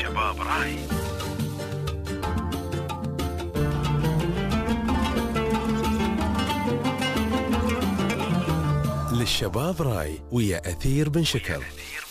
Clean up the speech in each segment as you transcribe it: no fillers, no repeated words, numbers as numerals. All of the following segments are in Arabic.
للشباب راي. للشباب راي ويا أثير بن شكر.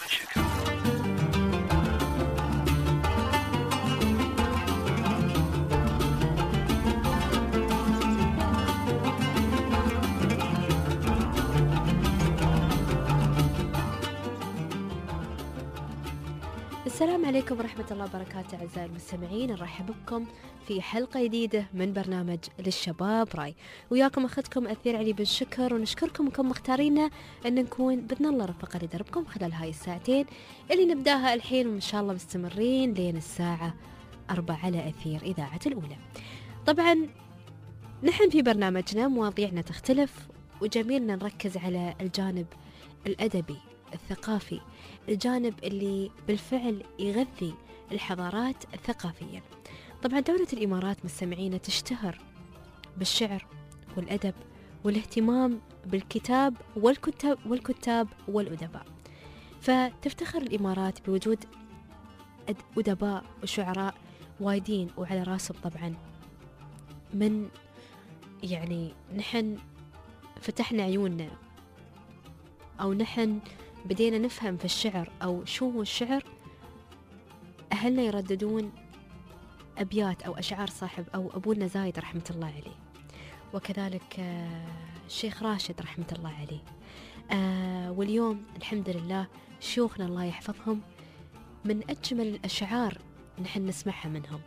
السلام عليكم ورحمة الله وبركاته أعزائي المستمعين، نرحب بكم في حلقة جديدة من برنامج للشباب راي. وياكم أخذكم أثير علي بن شكر، ونشكركم أنكم مختارينا أن نكون بإذن الله رفقة لدربكم خلال هاي الساعتين اللي نبداها الحين، وإن شاء الله مستمرين لين الساعة 4 على أثير إذاعة الأولى. طبعا نحن في برنامجنا مواضيعنا تختلف، وجميلنا نركز على الجانب الأدبي الثقافي، الجانب اللي بالفعل يغذي الحضارات الثقافية. طبعا دولة الإمارات مستمعينا تشتهر بالشعر والأدب والاهتمام بالكتاب والكتاب والأدباء، فتفتخر الإمارات بوجود أدباء وشعراء وايدين، وعلى راسهم طبعا من يعني نحن فتحنا عيوننا أو نحن بدينا نفهم في الشعر أو شو هو الشعر. أهلنا يرددون أبيات أو أشعار صاحب أو أبونا زايد رحمة الله عليه، وكذلك الشيخ راشد رحمة الله عليه. واليوم الحمد لله شيوخنا الله يحفظهم من أجمل الأشعار نحن نسمعها منهم.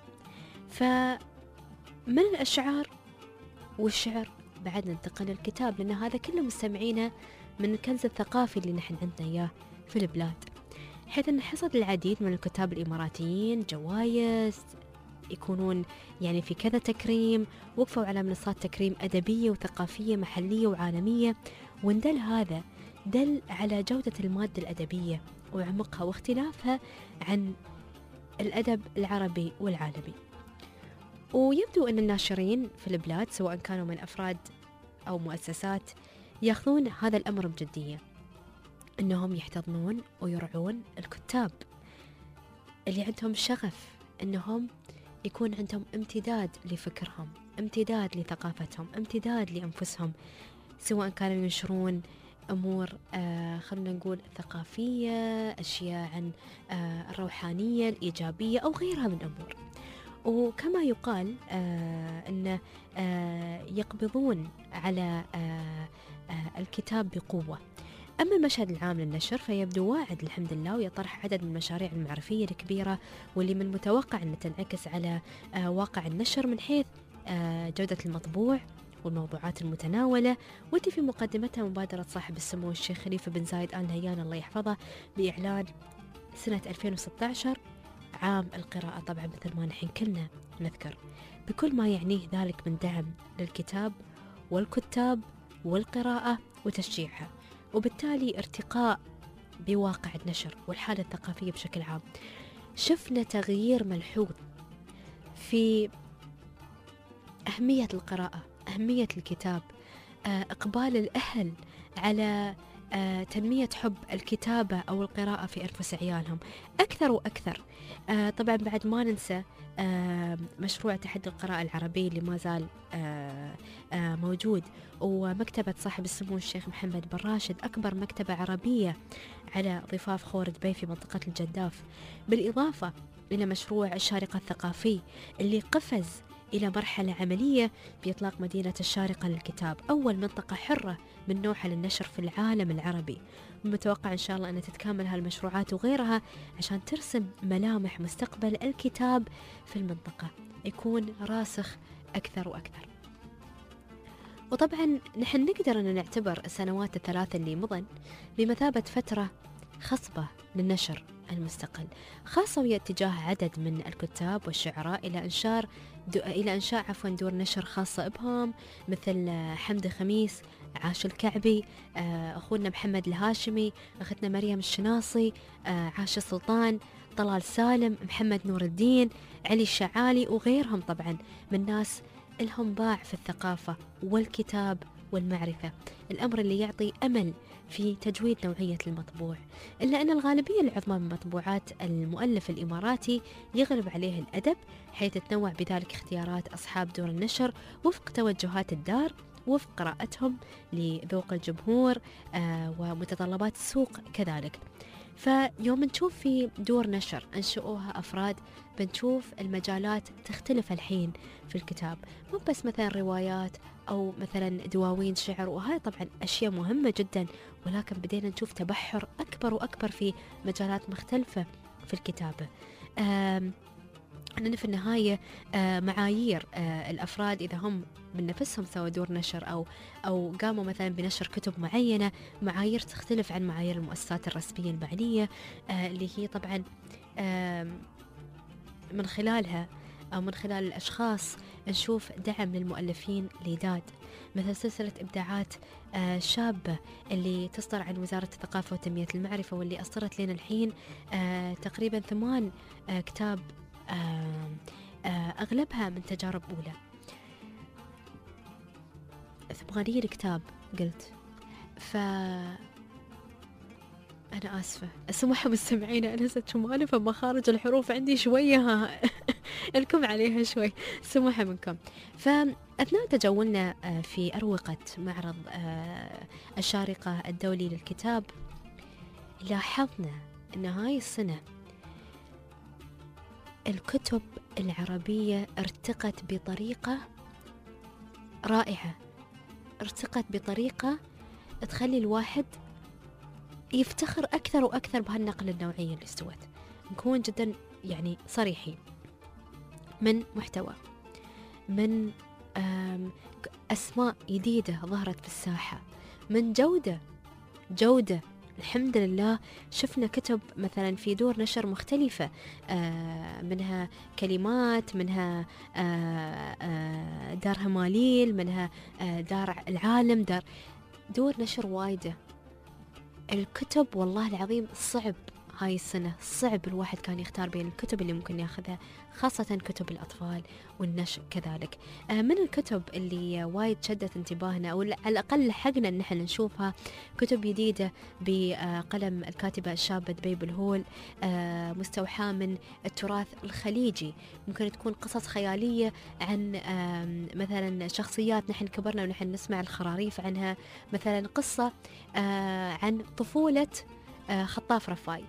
فمن الأشعار والشعر بعد ننتقل للكتاب، لأن هذا كله مستمعينا من الكنز الثقافي اللي نحن عندنا إياه في البلاد، حيث أن حصد العديد من الكتاب الإماراتيين جوائز، يكونون يعني في كذا تكريم، وقفوا على منصات تكريم أدبية وثقافية محلية وعالمية. وندل هذا دل على جودة المادة الأدبية وعمقها واختلافها عن الأدب العربي والعالمي. ويبدو أن الناشرين في البلاد سواء كانوا من أفراد أو مؤسسات يأخذون هذا الأمر بجدية، أنهم يحتضنون ويرعون الكتاب اللي عندهم شغف أنهم يكون عندهم امتداد لفكرهم، امتداد لثقافتهم، امتداد لأنفسهم، سواء كانوا ينشرون أمور خلنا نقول ثقافية، أشياء عن الروحانية الإيجابية أو غيرها من أمور. وكما يقال أن يقبضون على الكتاب بقوة. أما المشهد العام للنشر فيبدو واعد الحمد لله، ويطرح عدد من المشاريع المعرفية الكبيرة، واللي من المتوقع أن تنعكس على واقع النشر من حيث جودة المطبوع والموضوعات المتناولة، والتي في مقدمتها مبادرة صاحب السمو الشيخ خليفة بن زايد آل نهيان الله يحفظه بإعلان سنة 2016 عام القراءة. طبعا مثل ما نحن كلنا نذكر بكل ما يعنيه ذلك من دعم للكتاب والكتاب والقراءة وتشجيعها، وبالتالي ارتقاء بواقع النشر والحالة الثقافية بشكل عام. شفنا تغيير ملحوظ في أهمية القراءة، أهمية الكتاب، إقبال الأهل على تنمية حب الكتابة أو القراءة في أنفس عيالهم أكثر وأكثر. طبعا بعد ما ننسى مشروع تحدي القراءة العربي اللي ما زال موجود، ومكتبة صاحب السمو الشيخ محمد بن راشد أكبر مكتبة عربية على ضفاف خور دبي في منطقة الجداف، بالإضافة إلى مشروع الشارقة الثقافي اللي قفز إلى مرحلة عملية بإطلاق مدينة الشارقة للكتاب، أول منطقة حرة من نوعها للنشر في العالم العربي. متوقع إن شاء الله أن تتكامل هالمشروعات وغيرها عشان ترسم ملامح مستقبل الكتاب في المنطقة يكون راسخ أكثر وأكثر. وطبعا نحن نقدر أن نعتبر السنوات الثلاثة اللي مضن بمثابة فترة خصبة للنشر المستقل، خاصة ويا اتجاه عدد من الكتاب والشعراء إلى إنشاء دور نشر خاصة بهم، مثل حمد خميس، عاش الكعبي، أخونا محمد الهاشمي، أختنا مريم الشناصي، عاش السلطان، طلال سالم، محمد نور الدين، علي الشعالي، وغيرهم طبعا من ناس لهم باع في الثقافة والكتاب والمعرفة، الأمر اللي يعطي أمل في تجويد نوعية المطبوع. إلا أن الغالبية العظمى من مطبوعات المؤلف الإماراتي يغلب عليه الأدب، حيث تنوع بذلك اختيارات أصحاب دور النشر وفق توجهات الدار، وفق قراءتهم لذوق الجمهور ومتطلبات السوق كذلك. فيوم نشوف في دور نشر أنشؤوها أفراد، بنشوف المجالات تختلف الحين في الكتاب، مو بس مثلا روايات أو مثلا دواوين شعر، وهاي طبعا أشياء مهمة جدا، ولكن بدينا نشوف تبحر أكبر وأكبر في مجالات مختلفة في الكتابة. أننا في النهاية معايير الأفراد إذا هم من نفسهم سووا دور نشر أو قاموا مثلا بنشر كتب معينة، معايير تختلف عن معايير المؤسسات الرسمية المعنية، اللي هي طبعا من خلالها أو من خلال الأشخاص نشوف دعم للمؤلفين الجداد، مثل سلسلة إبداعات شابة اللي تصدر عن وزارة الثقافة وتنمية المعرفة، واللي أصدرت لنا الحين تقريبا 8 كتاب، أغلبها من تجارب أولى. 80 كتاب قلت، أنا آسفة سموحة مستمعين، أنا نسيت مؤلفة مخارج الحروف عندي شوية لكم عليها شوي، سموحة منكم. فأثناء تجولنا في أروقة معرض الشارقة الدولي للكتاب، لاحظنا أن هاي السنة الكتب العربية ارتقت بطريقة رائعة، ارتقت بطريقة تخلي الواحد يفتخر أكثر وأكثر بهالنقلة النوعية اللي استوت. نكون جدا يعني صريحين، من محتوى، من أسماء جديدة ظهرت في الساحة، من جودة الحمد لله. شفنا كتب مثلا في دور نشر مختلفة، منها كلمات، منها دار هماليل، منها دار العالم، دور نشر وايدة. الكتب والله العظيم صعب هاي السنة، صعب الواحد كان يختار بين الكتب اللي ممكن ياخذها، خاصة كتب الأطفال والنشء كذلك. من الكتب اللي وايد شدت انتباهنا، أو على الأقل لحقنا أن نحن نشوفها، كتب جديدة بقلم الكاتبة الشابة دبيب الهول، مستوحاة من التراث الخليجي، ممكن تكون قصص خيالية عن مثلا شخصيات نحن كبرنا ونحن نسمع الخراريف عنها، مثلا قصة عن طفولة خطاف رفاي،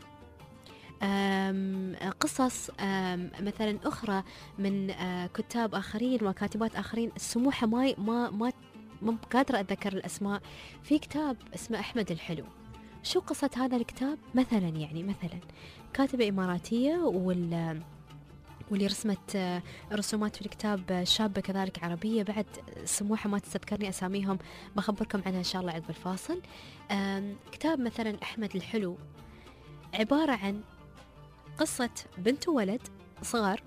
قصص مثلا أخرى من كتاب آخرين وكاتبات آخرين. السموحة ما قادرة أتذكر الأسماء. في كتاب اسمه أحمد الحلو، شو قصة هذا الكتاب؟ مثلا كاتبة إماراتية، واللي رسمت رسومات في الكتاب شابة كذلك عربية، بعد السموحة ما تستذكرني أساميهم، بخبركم عنها إن شاء الله عقب الفاصل. كتاب مثلا أحمد الحلو عبارة عن قصة بنت وولد صغار،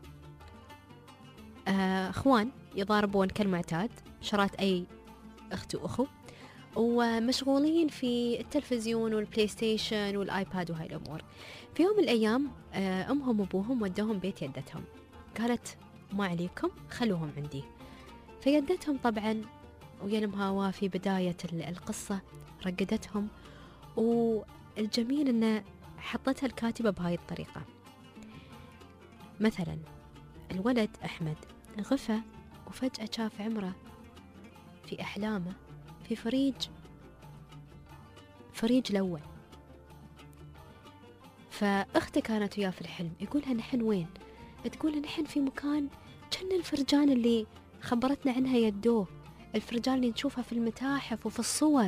اخوان يضاربون كالمعتاد، شرات أي أخت وأخو، ومشغولين في التلفزيون والبلاي ستيشن والآيباد وهاي الأمور. في يوم من الأيام أمهم وأبوهم ودوهم بيت يدتهم، قالت ما عليكم خلوهم عندي. فيدتهم طبعا ويلمها في بداية القصة رقدتهم، والجميل أنه حطتها الكاتبة بهاي الطريقة. مثلا الولد أحمد غفى، وفجأة شاف عمره في أحلامه في فريج الأول. فأخته كانت وياه في الحلم، يقولها نحن وين؟ تقولها نحن في مكان كان الفرجان اللي خبرتنا عنها يدوه، الفرجان اللي نشوفها في المتاحف وفي الصور.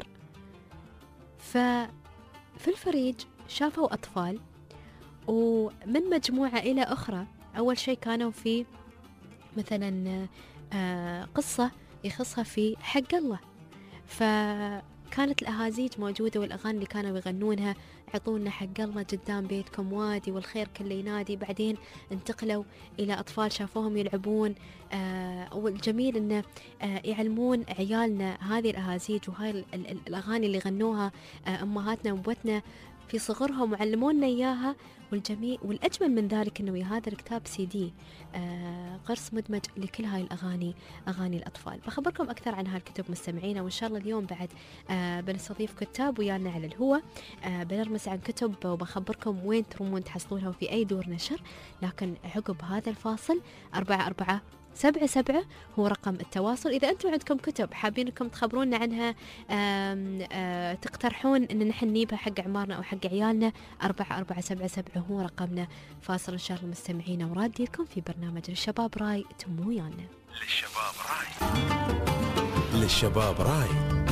ففي الفريج شافوا أطفال، ومن مجموعة إلى أخرى. أول شيء كانوا في مثلا قصة يخصها في حق الله، فكانت الأهازيج موجودة والأغاني اللي كانوا يغنونها، عطونا حق الله قدام بيتكم وادي والخير كله ينادي. بعدين انتقلوا إلى أطفال شافوهم يلعبون، والجميل إنه يعلمون عيالنا هذه الأهازيج وهاي الأغاني اللي غنوها أمهاتنا وأبوتنا في صغرهم وعلمونا إياها. والجميل والأجمل من ذلك أنه ويا هذا الكتاب CD قرص مدمج لكل هاي الأغاني، أغاني الأطفال. بخبركم أكثر عن هالكتب مستمعينا، وإن شاء الله اليوم بعد بنستضيف كتاب ويانا على الهواء، بنرمس عن كتب وبخبركم وين ترومون تحصلونها وفي أي دور نشر. لكن عقب هذا الفاصل 4477 هو رقم التواصل. إذا أنتم عندكم كتب حابين أنكم تخبرونا عنها، تقترحون أن نحن نجيبها حق عمارنا أو حق عيالنا، 4477 هو رقمنا. فاصل إن شاء الله مستمعينا وراديكم في برنامج للشباب راي، تمو ويانا. للشباب راي، للشباب راي،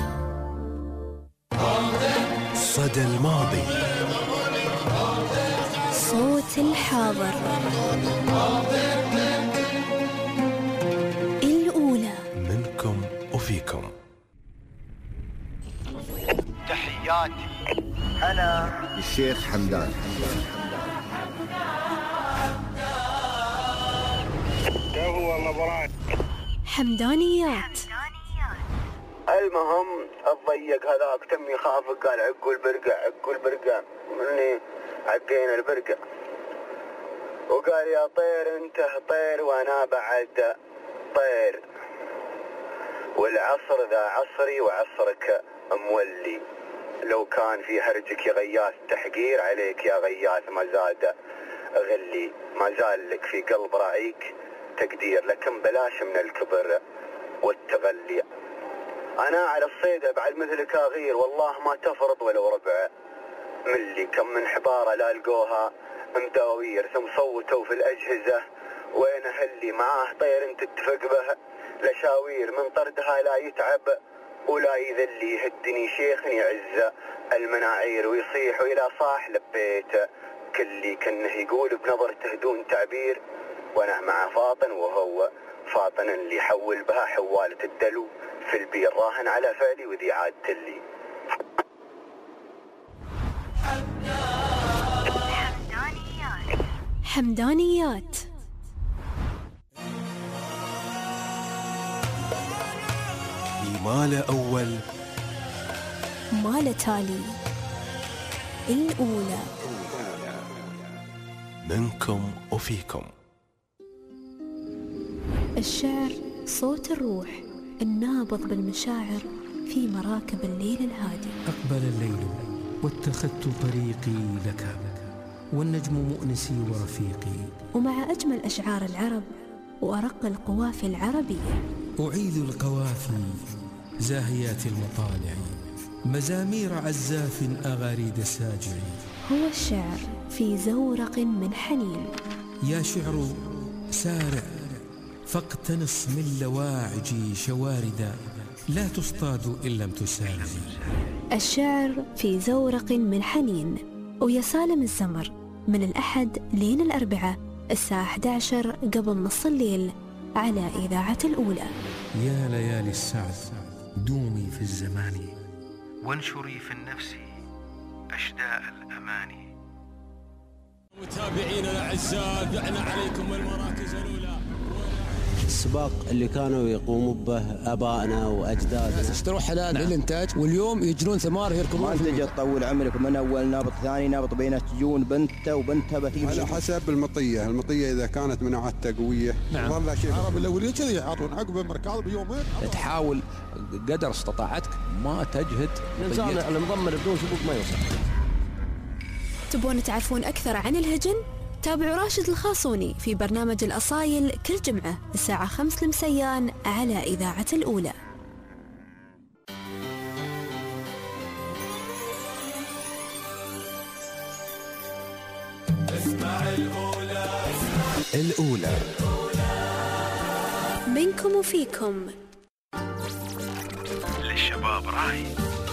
صدى الماضي، صوت الحاضر، الأولى، منكم وفيكم. تحياتي أنا الشيخ حمدان. هو النبرات حمدانيات. المهم الضيق هذاك تم يخاف، قال عقوا البرقع مني عقينا البرقع، وقال يا طير انت طير وانا بعد طير، والعصر ذا عصري وعصرك مولي، لو كان في هرجك يا غياث تحقير عليك يا غياث ما زاد غلي، ما زال لك في قلب راعيك تقدير، لكن بلاش من الكبر والتغلي. انا على الصيد ابعد مثلك اغير، والله ما تفرض ولو ربع ملي، كم من حبارة لا لقوها مداوير، ثم صوتوا في الاجهزة وين هلي، معاه طير انت اتفق به لشاوير، من طردها لا يتعب ولا يذلي، يهدني شيخ يعز المناعير، ويصيح الى صاح لبيت كلي، كنه يقول بنظرته دون تعبير، وانا مع فاطن وهو فاطن اللي حول بها حوالة الدلو في البير، راهن على فعلي وذي عادت لي. حمدانيات. ما له أول ما له تالي، الأولى، منكم وفيكم. الشعر صوت الروح النابض بالمشاعر في مراكب الليل الهادي. أقبل الليل واتخذت طريقي لك، والنجم مؤنسي ورفيقي، ومع أجمل أشعار العرب وأرق القوافي العربية أعيد القوافي زاهيات المطالع، مزامير عزاف أغاريد ساجع. هو الشعر في زورق من حنين. يا شعر سارع فاقتنص من لواعج شواردا، لا تصطاد إن لم تسارع. الشعر في زورق من حنين، ويا سالم الزمر من الأحد لين الأربعاء الساعة 11 قبل نص الليل على إذاعة الأولى. يا ليالي السعد دومي في الزمان، وانشري في النفس أشداء الأماني. متابعينا الأعزاء، دعنا عليكم المراكز الأولى. السباق اللي كانوا يقوموا به آبائنا وأجدادنا، اشتروا حلال للإنتاج، واليوم يجرون ثمار يركضون. ما تجي تطول عمرك من أول نابط ثاني نابط بينه تجون بنته وبنتها بتيجي على حسب المطية إذا كانت مناعتها قوية. نعم. والله شيء العرب الأولية كذي يعطون عقبه مركاض بيومين. تحاول قدر استطاعتك ما تجهد. الإنسان المضمر بدون سبوق ما يوصل. تبون تعرفون أكثر عن الهجن؟ تابعوا راشد الخاصوني في برنامج الأصايل كل جمعة الساعة 5 المسيان على إذاعة الأولى. اسمع الأولى منكم وفيكم. للشباب راي.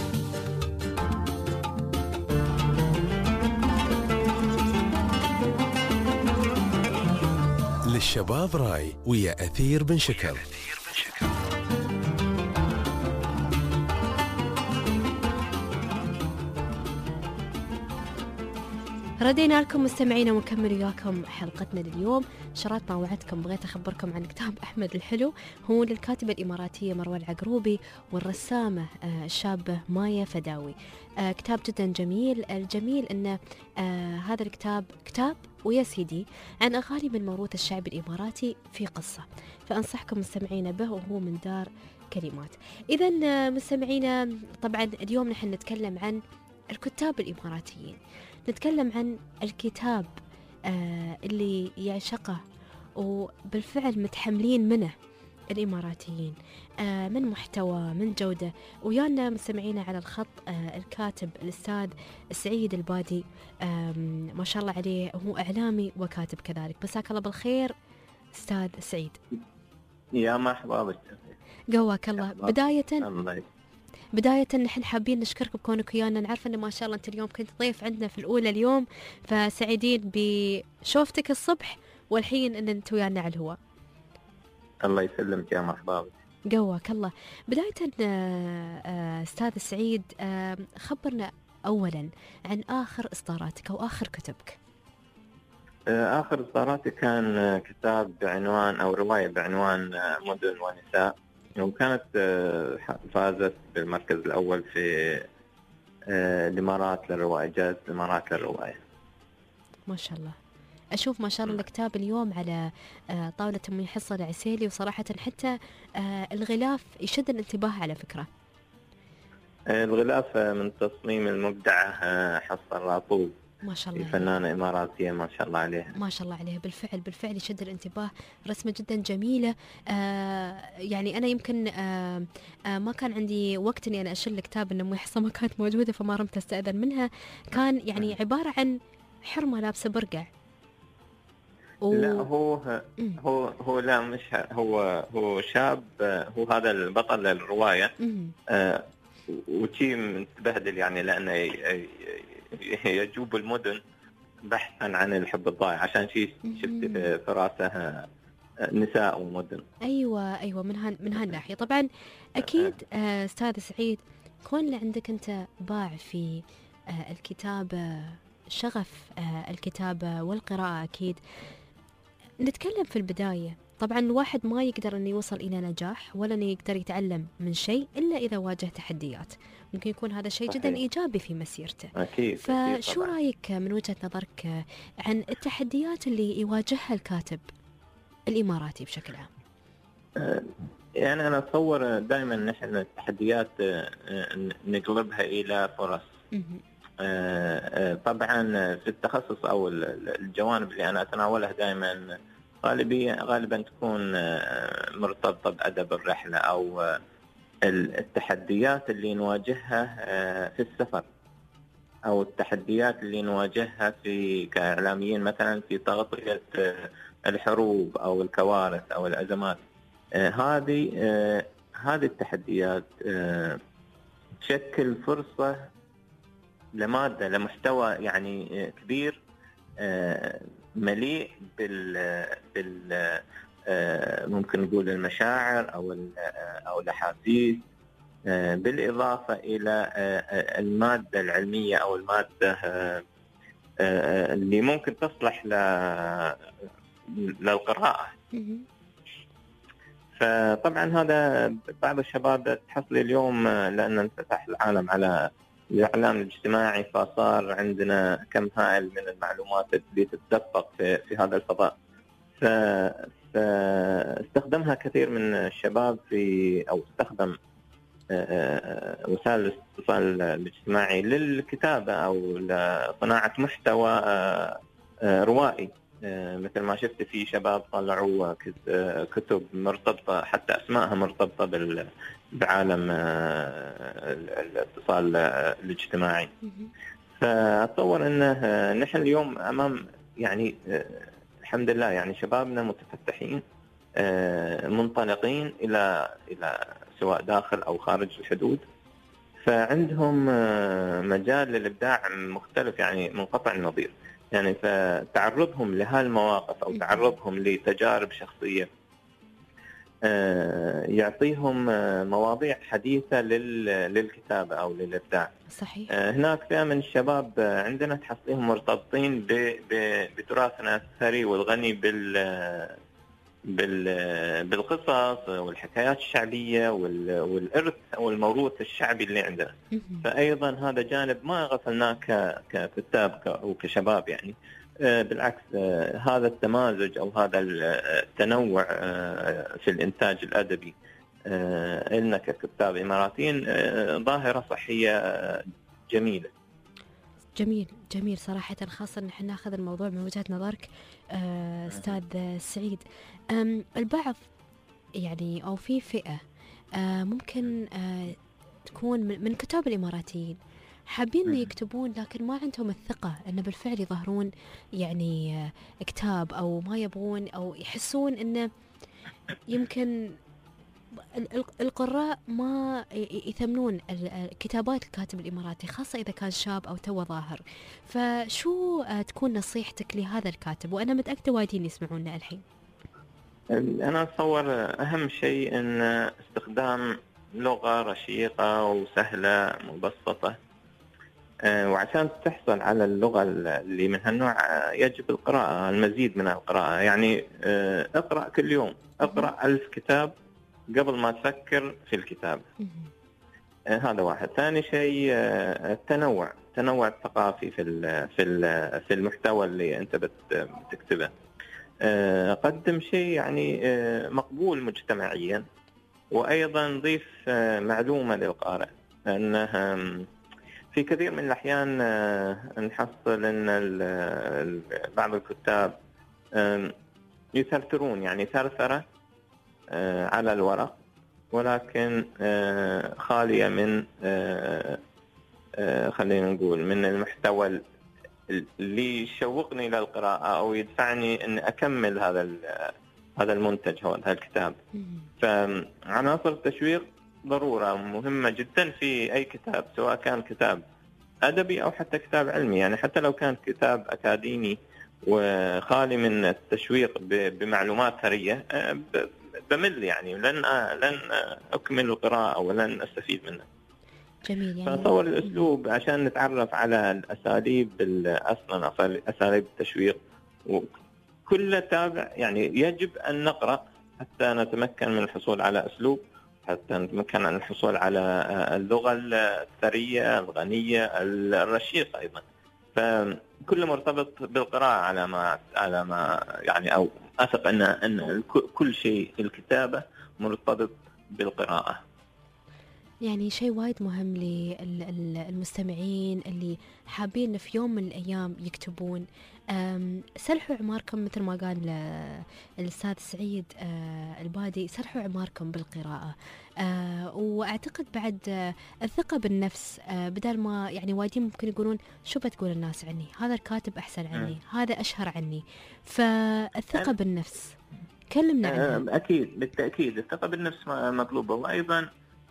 للشباب راي ويا أثير بن شكر. ردينا لكم مستمعينا ونكمل وياكم حلقتنا لليوم. شرات ما وعدتكم بغيت أخبركم عن كتاب أحمد الحلو، هو للكاتبة الإماراتية مروى العقروبي والرسامة الشابة مايا فداوي. كتاب جدا جميل. الجميل أن هذا الكتاب كتاب ويا سيدي عن أغاني من موروث الشعب الإماراتي في قصة، فأنصحكم مستمعينا به، وهو من دار كلمات. إذن مستمعينا، طبعا اليوم نحن نتكلم عن الكتاب الإماراتيين، نتكلم عن الكتاب اللي يعشقه وبالفعل متحملين منه الإماراتيين من محتوى من جودة. ويانا مستمعينا على الخط الكاتب الأستاذ سعيد البادي، ما شاء الله عليه، هو إعلامي وكاتب كذلك. مساك الله بالخير أستاذ سعيد. يا مرحبا بك. قواك الله. بداية نحن حابين نشكرك بكونك ويانا. نعرف أن ما شاء الله أنت اليوم كنت ضيف عندنا في الأولى اليوم، فسعيدين بشوفتك الصبح والحين أن أنت ويانا على الهواء. الله يسلمك يا مرحبا بك. قواك الله. بداية أستاذ سعيد، خبرنا أولا عن آخر إصداراتك أو آخر كتبك. آخر إصداراتي كان كتاب بعنوان أو رواية بعنوان مدن ونساء، وكانت فازت بالمركز الأول في الإمارات للرواية، جائزة الإمارات للرواية. ما شاء الله. أشوف ما شاء الله الكتاب اليوم على طاولة أمي حصة العسيلي، وصراحة حتى الغلاف يشد الانتباه على فكرة. الغلاف من تصميم المبدعة حصة الراطوب، ما شاء الله، فنانة إماراتية ما شاء الله عليها. ما شاء الله عليها. بالفعل يشد الانتباه، رسمة جدا جميلة. يعني أنا يمكن ما كان عندي وقت إني أنا أشيل الكتاب، إن أمي حصة ما كانت موجودة فما رمت أستأذن منها. كان يعني عبارة عن حرمة لابسة برقع. لا هو لا مش هو شاب، هو هذا البطل للرواية، وشي متبهدل يعني، لأنه يجوب المدن بحثا عن الحب الضائع، عشان شيء شفت في راسه نساء ومدن. أيوة من هالناحية. طبعا أكيد أستاذ سعيد، كون عندك أنت باع في الكتابة، شغف الكتابة والقراءة، أكيد نتكلم في البداية. طبعا الواحد ما يقدر أن يوصل إلى نجاح ولا أن يقدر يتعلم من شيء إلا إذا واجه تحديات. ممكن يكون هذا شيء جدا إيجابي في مسيرته. أكيد. فشو رأيك من وجهة نظرك عن التحديات اللي يواجهها الكاتب الإماراتي بشكل عام؟ يعني أنا أتصور دائما نحن التحديات نقلبها إلى فرص. طبعا في التخصص أو الجوانب اللي أنا أتناولها دائما غالبا تكون مرتبطة بأدب الرحلة أو التحديات اللي نواجهها في السفر، أو التحديات اللي نواجهها في كإعلاميين مثلا في تغطية الحروب أو الكوارث أو الأزمات. هذه التحديات تشكل فرصة لمادة لمحتوى يعني كبير، مليء بال ممكن نقول المشاعر أو الأحاسيس، بالإضافة إلى المادة العلمية أو المادة اللي ممكن تصلح للقراءة. فطبعا هذا بعض الشباب تحصل اليوم، لأن انفتح العالم على الإعلام الاجتماعي، فصار عندنا كم هائل من المعلومات اللي تتدفق في هذا الفضاء. فاستخدمها كثير من الشباب أو استخدم وسائل الاتصال الاجتماعي للكتابة أو لصناعة محتوى روائي. مثل ما شفت في شباب طلعوا كتب مرتبطة، حتى أسماءها مرتبطة بعالم الاتصال الاجتماعي. فأتصور أنه نحن اليوم أمام يعني الحمد لله يعني شبابنا متفتحين، منطلقين إلى سواء داخل أو خارج الحدود، فعندهم مجال للإبداع مختلف يعني منقطع النظير. يعني فتعرضهم لهالمواقف أو تعرضهم لتجارب شخصية يعطيهم مواضيع حديثة للكتابة أو للإبداع. صحيح. هناك فئة من الشباب عندنا تحصلهم مرتبطين بتراثنا الثري والغني بالقصص والحكايات الشعبية والإرث أو الموروث الشعبي اللي عندنا. فأيضا هذا جانب ما غفلناه ككتاب وكشباب يعني. بالعكس، هذا التمازج أو هذا التنوع في الإنتاج الأدبي إلنا ككتاب إماراتيين ظاهرة صحية جميلة. جميل صراحة، خاصة نحن ناخذ الموضوع من وجهة نظرك أستاذ سعيد. البعض يعني أو في فئة ممكن تكون من كتاب الإماراتيين حابين يكتبون، لكن ما عندهم الثقة أنه بالفعل يظهرون يعني كتاب، أو ما يبغون أو يحسون أنه يمكن القراء ما يثمنون كتابات الكاتب الإماراتي، خاصة إذا كان شاب أو تو ظاهر. فشو تكون نصيحتك لهذا الكاتب؟ وأنا متأكدة وايدين يسمعونا الحين. أنا أتصور أهم شيء أن استخدام لغة رشيقة وسهلة مبسطة، وعشان تحصل على اللغة اللي من هالنوع يجب القراءة، المزيد من القراءة. يعني اقرأ كل يوم، اقرأ 1000 كتاب قبل ما تفكر في الكتاب. هذا واحد. ثاني شيء التنوع الثقافي في المحتوى اللي أنت بتكتبه. قدم شيء يعني مقبول مجتمعيا، وأيضا ضيف معلومة للقارئ، أنه في كثير من الأحيان نحصل أن بعض الكتاب يثرثرون، يعني ثرثرة على الورق، ولكن خالية من خلينا نقول من المحتوى اللي يشوقني للقراءة أو يدفعني أن أكمل هذا المنتج أو هذا الكتاب. فعناصر التشويق ضرورة مهمة جدا في أي كتاب، سواء كان كتاب أدبي أو حتى كتاب علمي. يعني حتى لو كان كتاب أكاديمي وخالي من التشويق بمعلومات ثرية بمل، يعني لن أكمل القراءة ولن أستفيد منه. جميل. يعني فأصور الأسلوب عشان نتعرف على الأساليب، أصلا أساليب التشويق، وكل تابع يعني يجب أن نقرأ حتى نتمكن من الحصول على أسلوب، حتى نتمكن من الحصول على اللغة الثرية الغنية الرشيقة أيضا. فكل مرتبط بالقراءة على ما يعني، أو أثق أن كل شيء في الكتابة مرتبط بالقراءة. يعني شيء وايد مهم للمستمعين اللي حابين في يوم من الأيام يكتبون. سلحوا عماركم مثل ما قال الأستاذ سعيد البادي، سلحوا عماركم بالقراءة. وأعتقد بعد الثقة بالنفس، بدل ما يعني وايدين ممكن يقولون شو بتقول الناس عني، هذا الكاتب أحسن عني، هذا أشهر عني. فالثقة بالنفس كلمنا عنها. أكيد بالتأكيد الثقة بالنفس مطلوبة. وأيضا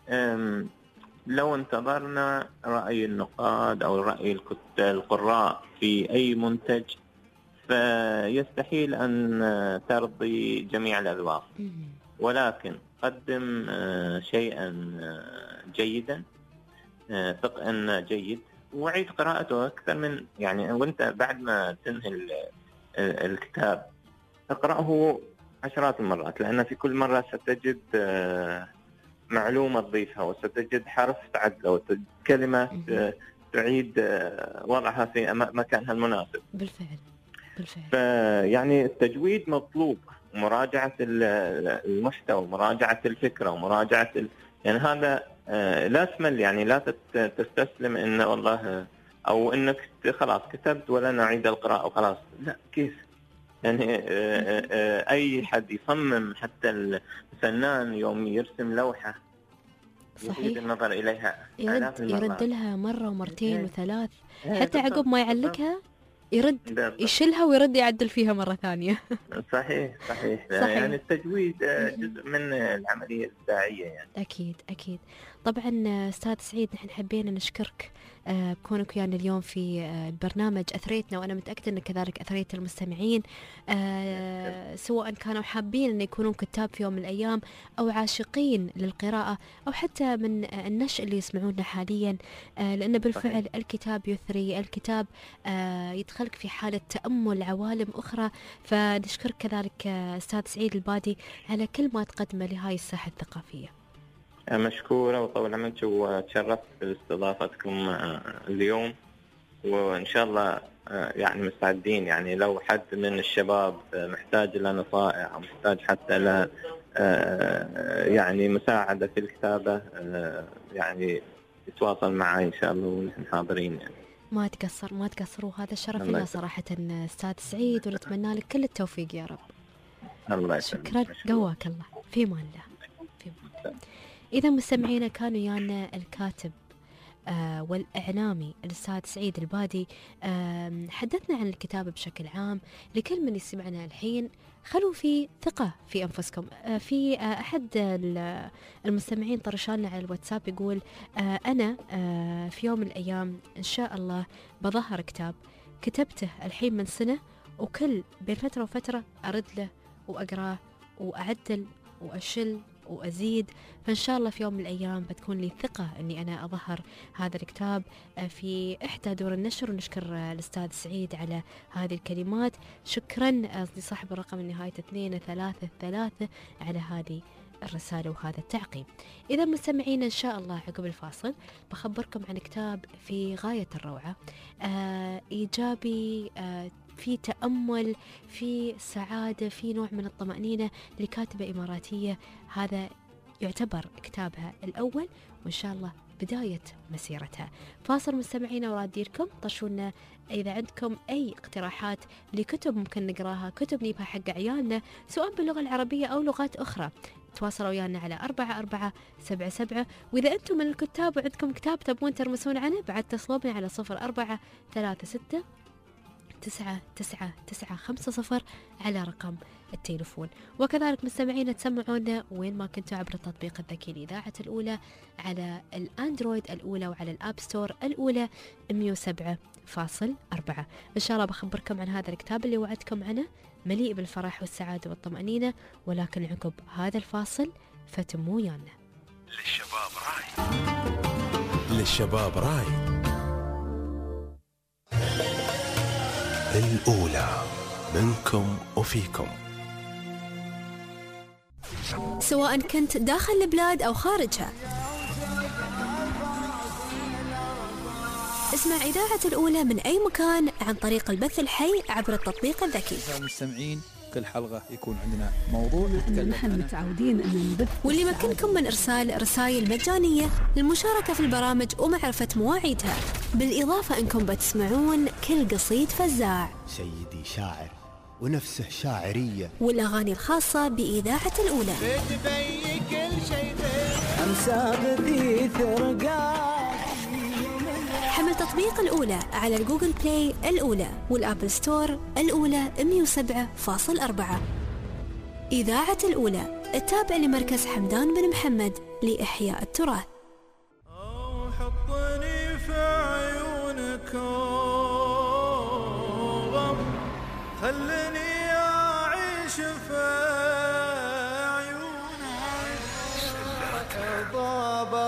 لو انتظرنا رأي النقاد أو رأي القراء في أي منتج فيستحيل أن ترضي جميع الأذواق، ولكن قدم شيئا جيدا، ثق أنه جيد، وعيد قراءته أكثر من يعني، وانت بعد ما تنهي الكتاب اقرأه عشرات المرات، لأن في كل مرة ستجد معلومة تضيفها، وستجد حرف تعدله، وتجد كلمة تعيد وضعها في مكانها المناسب. بالفعل. فيعني التجويد مطلوب، مراجعة المحتوى، مراجعة الفكرة، ومراجعة يعني هذا لا تمل، يعني لا تستسلم إن والله أو إنك خلاص كتبت ولا نعيد القراءة وخلاص. لا، كيف يعني أي حد يصمم، حتى الفنان يوم يرسم لوحة يعيد النظر إليها، يرد لها مرة ومرتين وثلاث، حتى عقب ما يعلقها يرد يشيلها ويرد يعدل فيها مرة ثانية. صحيح. يعني التجويد جزء من العملية الإبداعية يعني. أكيد. طبعا أستاذ سعيد، نحن حبينا نشكرك كونك ويانا اليوم في برنامج أثريتنا، وأنا متأكدة أن كذلك أثريت المستمعين سواء كانوا حابين أن يكونون كتاب في يوم من الأيام أو عاشقين للقراءة أو حتى من النشء اللي يسمعوننا حاليا، لأن بالفعل الكتاب يثري، الكتاب يدخلك في حالة تأمل عوالم أخرى. فنشكرك كذلك أستاذ سعيد البادي على كل ما تقدمه لهاي الساحة الثقافية. مشكورة وطول عمرك، وتشرفت باستضافتكم اليوم، وإن شاء الله يعني مستعدين. يعني لو حد من الشباب محتاج إلى نصائح أو محتاج حتى إلى يعني مساعدة في الكتابة، يعني يتواصل معي إن شاء الله ونحن حاضرين. يعني ما تقصر وهذا شرف لنا صراحة أستاذ سعيد، ونتمنى لك كل التوفيق يا رب. الله يسلمك. شكرا، قواك الله. في مان الله. إذا مستمعينا كانوا يانا الكاتب والإعلامي الأستاذ سعيد البادي، حدثنا عن الكتابة بشكل عام. لكل من يسمعنا الحين خلوا في ثقة في أنفسكم. في أحد المستمعين طرشالنا على الواتساب يقول أنا في يوم من الأيام إن شاء الله بظهر كتاب كتبته الحين من سنة، وكل بين فترة وفترة أرد له وأقراه وأعدل وأشل وأزيد. فإن شاء الله في يوم من الأيام بتكون لي ثقة أني أنا أظهر هذا الكتاب في إحدى دور النشر. ونشكر الأستاذ سعيد على هذه الكلمات. شكرا لصاحب الرقم النهاية 233 على هذه الرسالة وهذا التعقيب. إذا مستمعين إن شاء الله عقب الفاصل بخبركم عن كتاب في غاية الروعة، إيجابي، في تأمل، في سعادة، في نوع من الطمأنينة لكاتبة إماراتية. هذا يعتبر كتابها الأول، وإن شاء الله بداية مسيرتها. فاصل مستمعينا وراديركم، طشونا إذا عندكم أي اقتراحات لكتب ممكن نقراها، كتب نجيبها حق عيالنا سواء باللغة العربية أو لغات أخرى. تواصلوا ويانا على 4477. وإذا أنتم من الكتاب وعندكم كتاب تبون ترمسون عنه بعد تصلوا على 0436 999950 على رقم التليفون. وكذلك مستمعين تسمعونا وين ما كنتوا عبر التطبيق الذكي الإذاعة الأولى على الأندرويد الأولى وعلى الأب ستور الأولى 107.4. إن شاء الله بخبركم عن هذا الكتاب اللي وعدكم عنه، مليء بالفرح والسعادة والطمأنينة. ولكن عقب هذا الفاصل فتموا ويانا. للشباب راي الأولى، منكم وفيكم. سواء كنت داخل البلاد أو خارجها، اسمع إذاعة الأولى من أي مكان عن طريق البث الحي عبر التطبيق الذكي. المستمعين كل حلقة يكون عندنا موضوع نتكلم نحن متعودين أن نبث، واللي يمكنكم من إرسال رسائل مجانية للمشاركة في البرامج ومعرفة مواعيدها، بالإضافة أنكم بتسمعون كل قصيد فزاع، سيدي شاعر ونفسه شاعرية، والأغاني الخاصة بإذاعة الأولى. حمل تطبيق الأولى على الجوجل بلاي الأولى والأبل ستور الأولى 107.4. إذاعة الأولى التابع لمركز حمدان بن محمد لإحياء التراث. حطني في عيونك خلني أعيش في عيونك، ضاب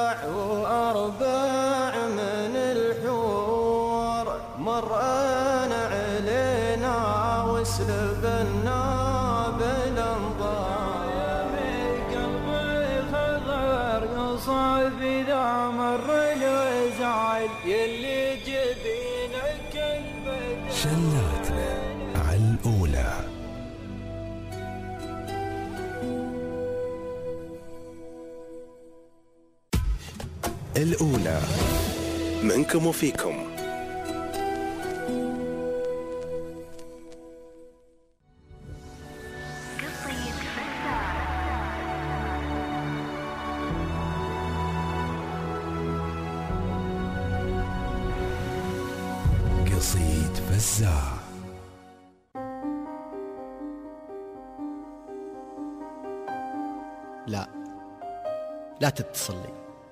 44 من الحور مرأنا علينا وسلبنا بالانظار، قلبي خضر يصعب إذا مر الوزعل يلي جبينك البدر. شلاتنا على الأولى. الأولى، منكم وفيكم. قصيد فزاع. لا تتصل لي،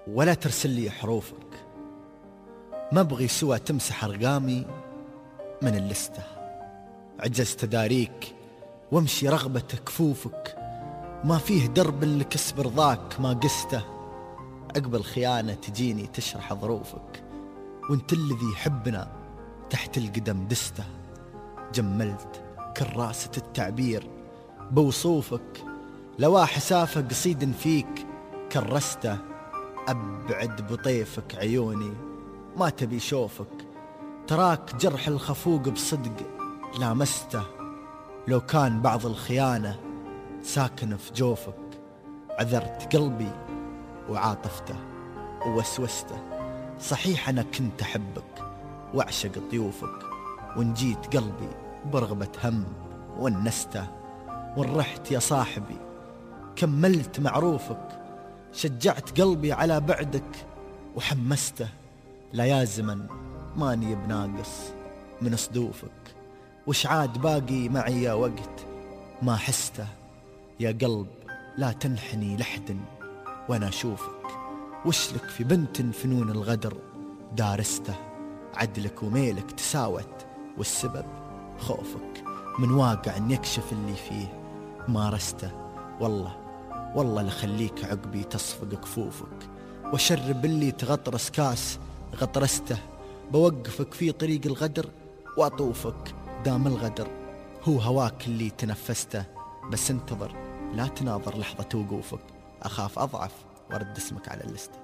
ولا ترسل لي حروفك. ما ابغي سوى تمسح ارقامي من اللستة. عجزت اداريك وامشي رغبة كفوفك. ما فيه درب لكسب رضاك ما قسته. عقب الخيانة تجيني تشرح ظروفك، وانت الذي يحبنا تحت القدم دسته. جملت كراسة التعبير بوصوفك، لوا حسافة قصيد فيك كرسته. أبعد بطيفك عيوني ما تبي شوفك. تراك جرح الخفوق بصدق لامسته. لو كان بعض الخيانة ساكن في جوفك، عذرت قلبي وعاطفته ووسوسته. صحيح أنا كنت أحبك وأعشق ضيوفك، وإن جيت قلبي برغبة هم ونسته. وإن رحت يا صاحبي كملت معروفك، شجعت قلبي على بعدك وحمسته. لا يا زمن ماني بناقص من صدوفك، وش عاد باقي معي يا وقت ما حسته. يا قلب لا تنحني لحد وانا اشوفك، وشلك في بنت فنون الغدر دارسته. عدلك وميلك تساوت والسبب خوفك، من واقع ان يكشف اللي فيه مارسته. والله لخليك عقبي تصفق كفوفك، وشرب اللي تغطرس كاس غطرسته. بوقفك في طريق الغدر واطوفك، دام الغدر هو هواك اللي تنفسته. بس انتظر لا تناظر لحظة وقوفك، أخاف أضعف وارد اسمك على اللستة.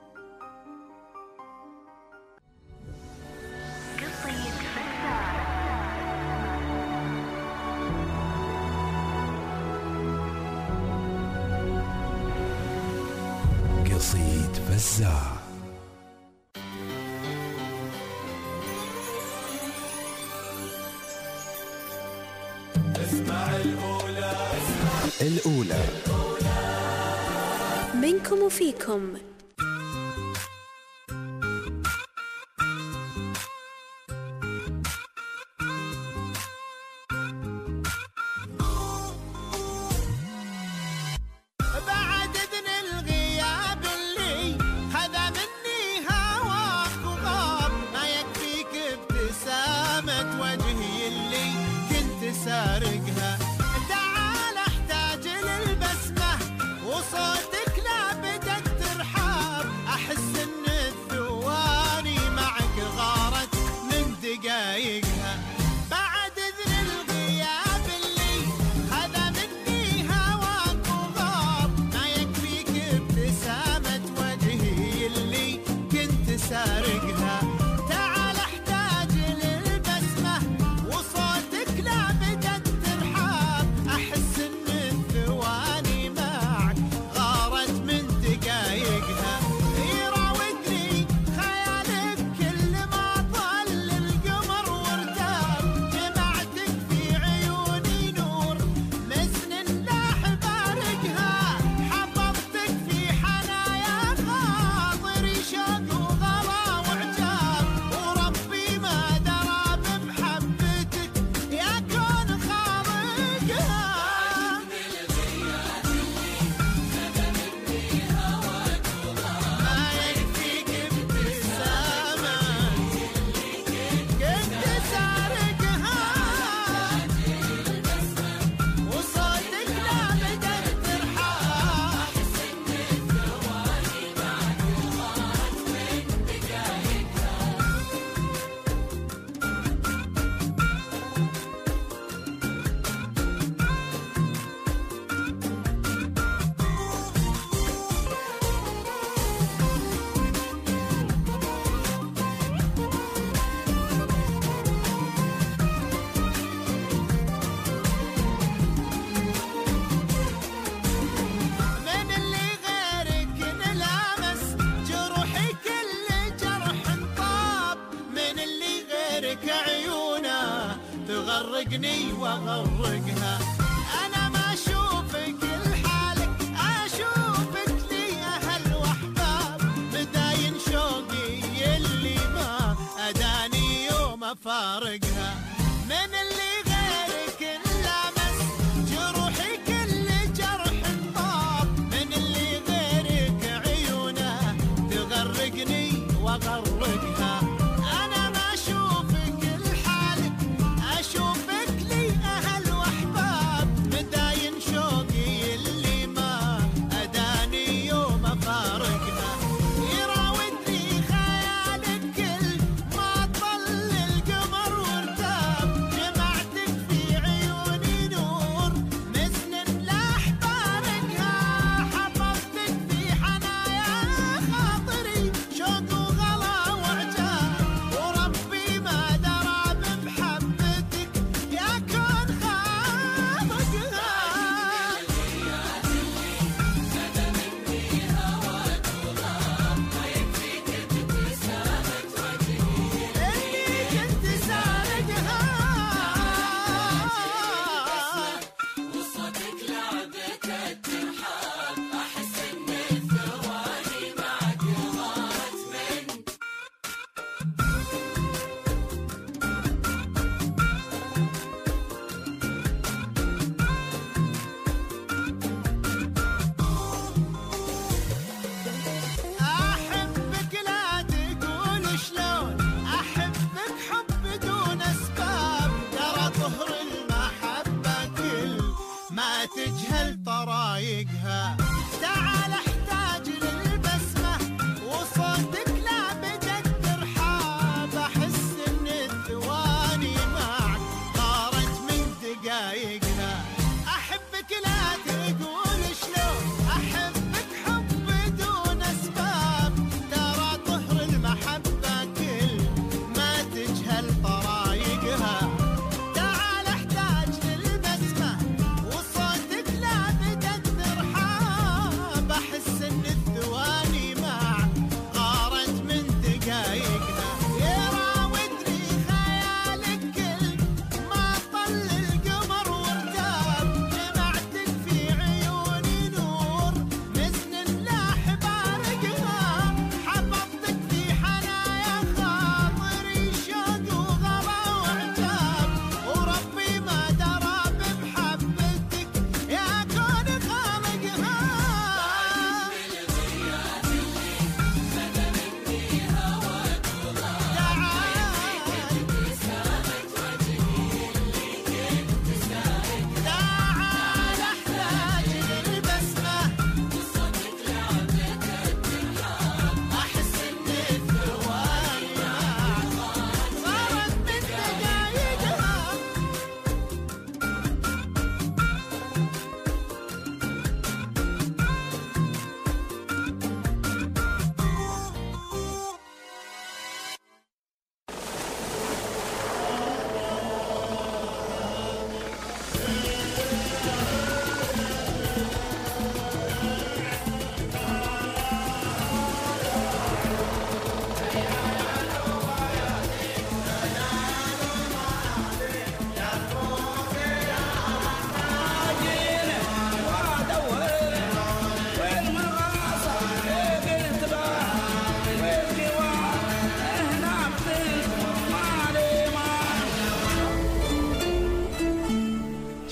قصيد فزاع. اسمع الأولى منكم وفيكم. بعد إذن الغياب اللي خذا مني هواك وغاب، ما يكفيك ابتسامة وجهي اللي كنت سارقها. تعال احتاج للبسمة وصوتك لا بدت ترحاب، أحس إن الثواني معك غارت من دقايقها. بعد إذن الغياب اللي خذا مني هواك وغاب، ما يكفيك ابتسامة وجهي اللي كنت سارقها. تعال احتاج للبسمة وصوتك لا بدت ترحاب، أحس إن الثواني معك غارت من دقايقها. يراودني خيالك كل ما طل القمر وارتاب، جمعتك في عيوني نور مزن لاح بارقها. حفظتك في حنايا خاطري شوق وغلا وعجاب، وربي ما درى بمحبتك يا كون خالقها. ما يكفيك ابتسامة كنت سارقها، وصوتك لا بدت ترحاب. من اللي غيرك نلامس جروحي كل جرح طاب، من اللي غيرك عيونه تغرقني واغرقها. انا ما اشوفك لحالك، اشوفك لي اهل واحباب، مداين شوقي اللي ما اداني يوم افارقها. من اللي غيرك نلامس جروحي كل جرح طاب، من اللي غيرك عيونه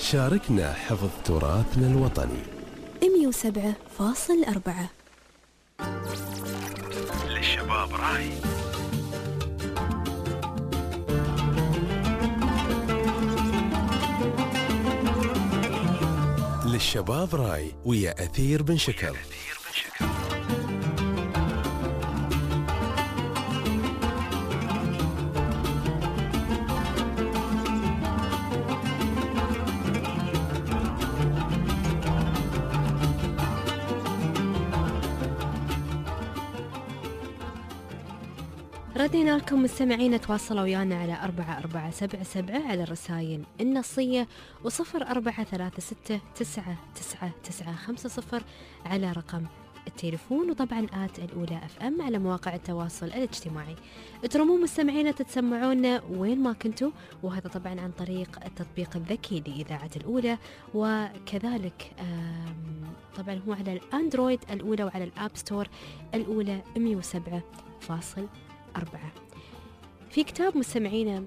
شاركنا حفظ تراثنا الوطني. 107.4 للشباب راي. للشباب راي ويا أثير بن شكر. ردينا لكم مستمعين، تواصلوا ويانا على 4477 على الرسائل النصية و0436999950 على رقم التليفون، وطبعا الأولى FM على مواقع التواصل الاجتماعي. ترموا مستمعين تتسمعونا وين ما كنتوا، وهذا طبعا عن طريق التطبيق الذكي لإذاعة الأولى، وكذلك طبعا هو على الأندرويد الأولى وعلى الآب ستور الأولى 107.4. في كتاب مستمعينا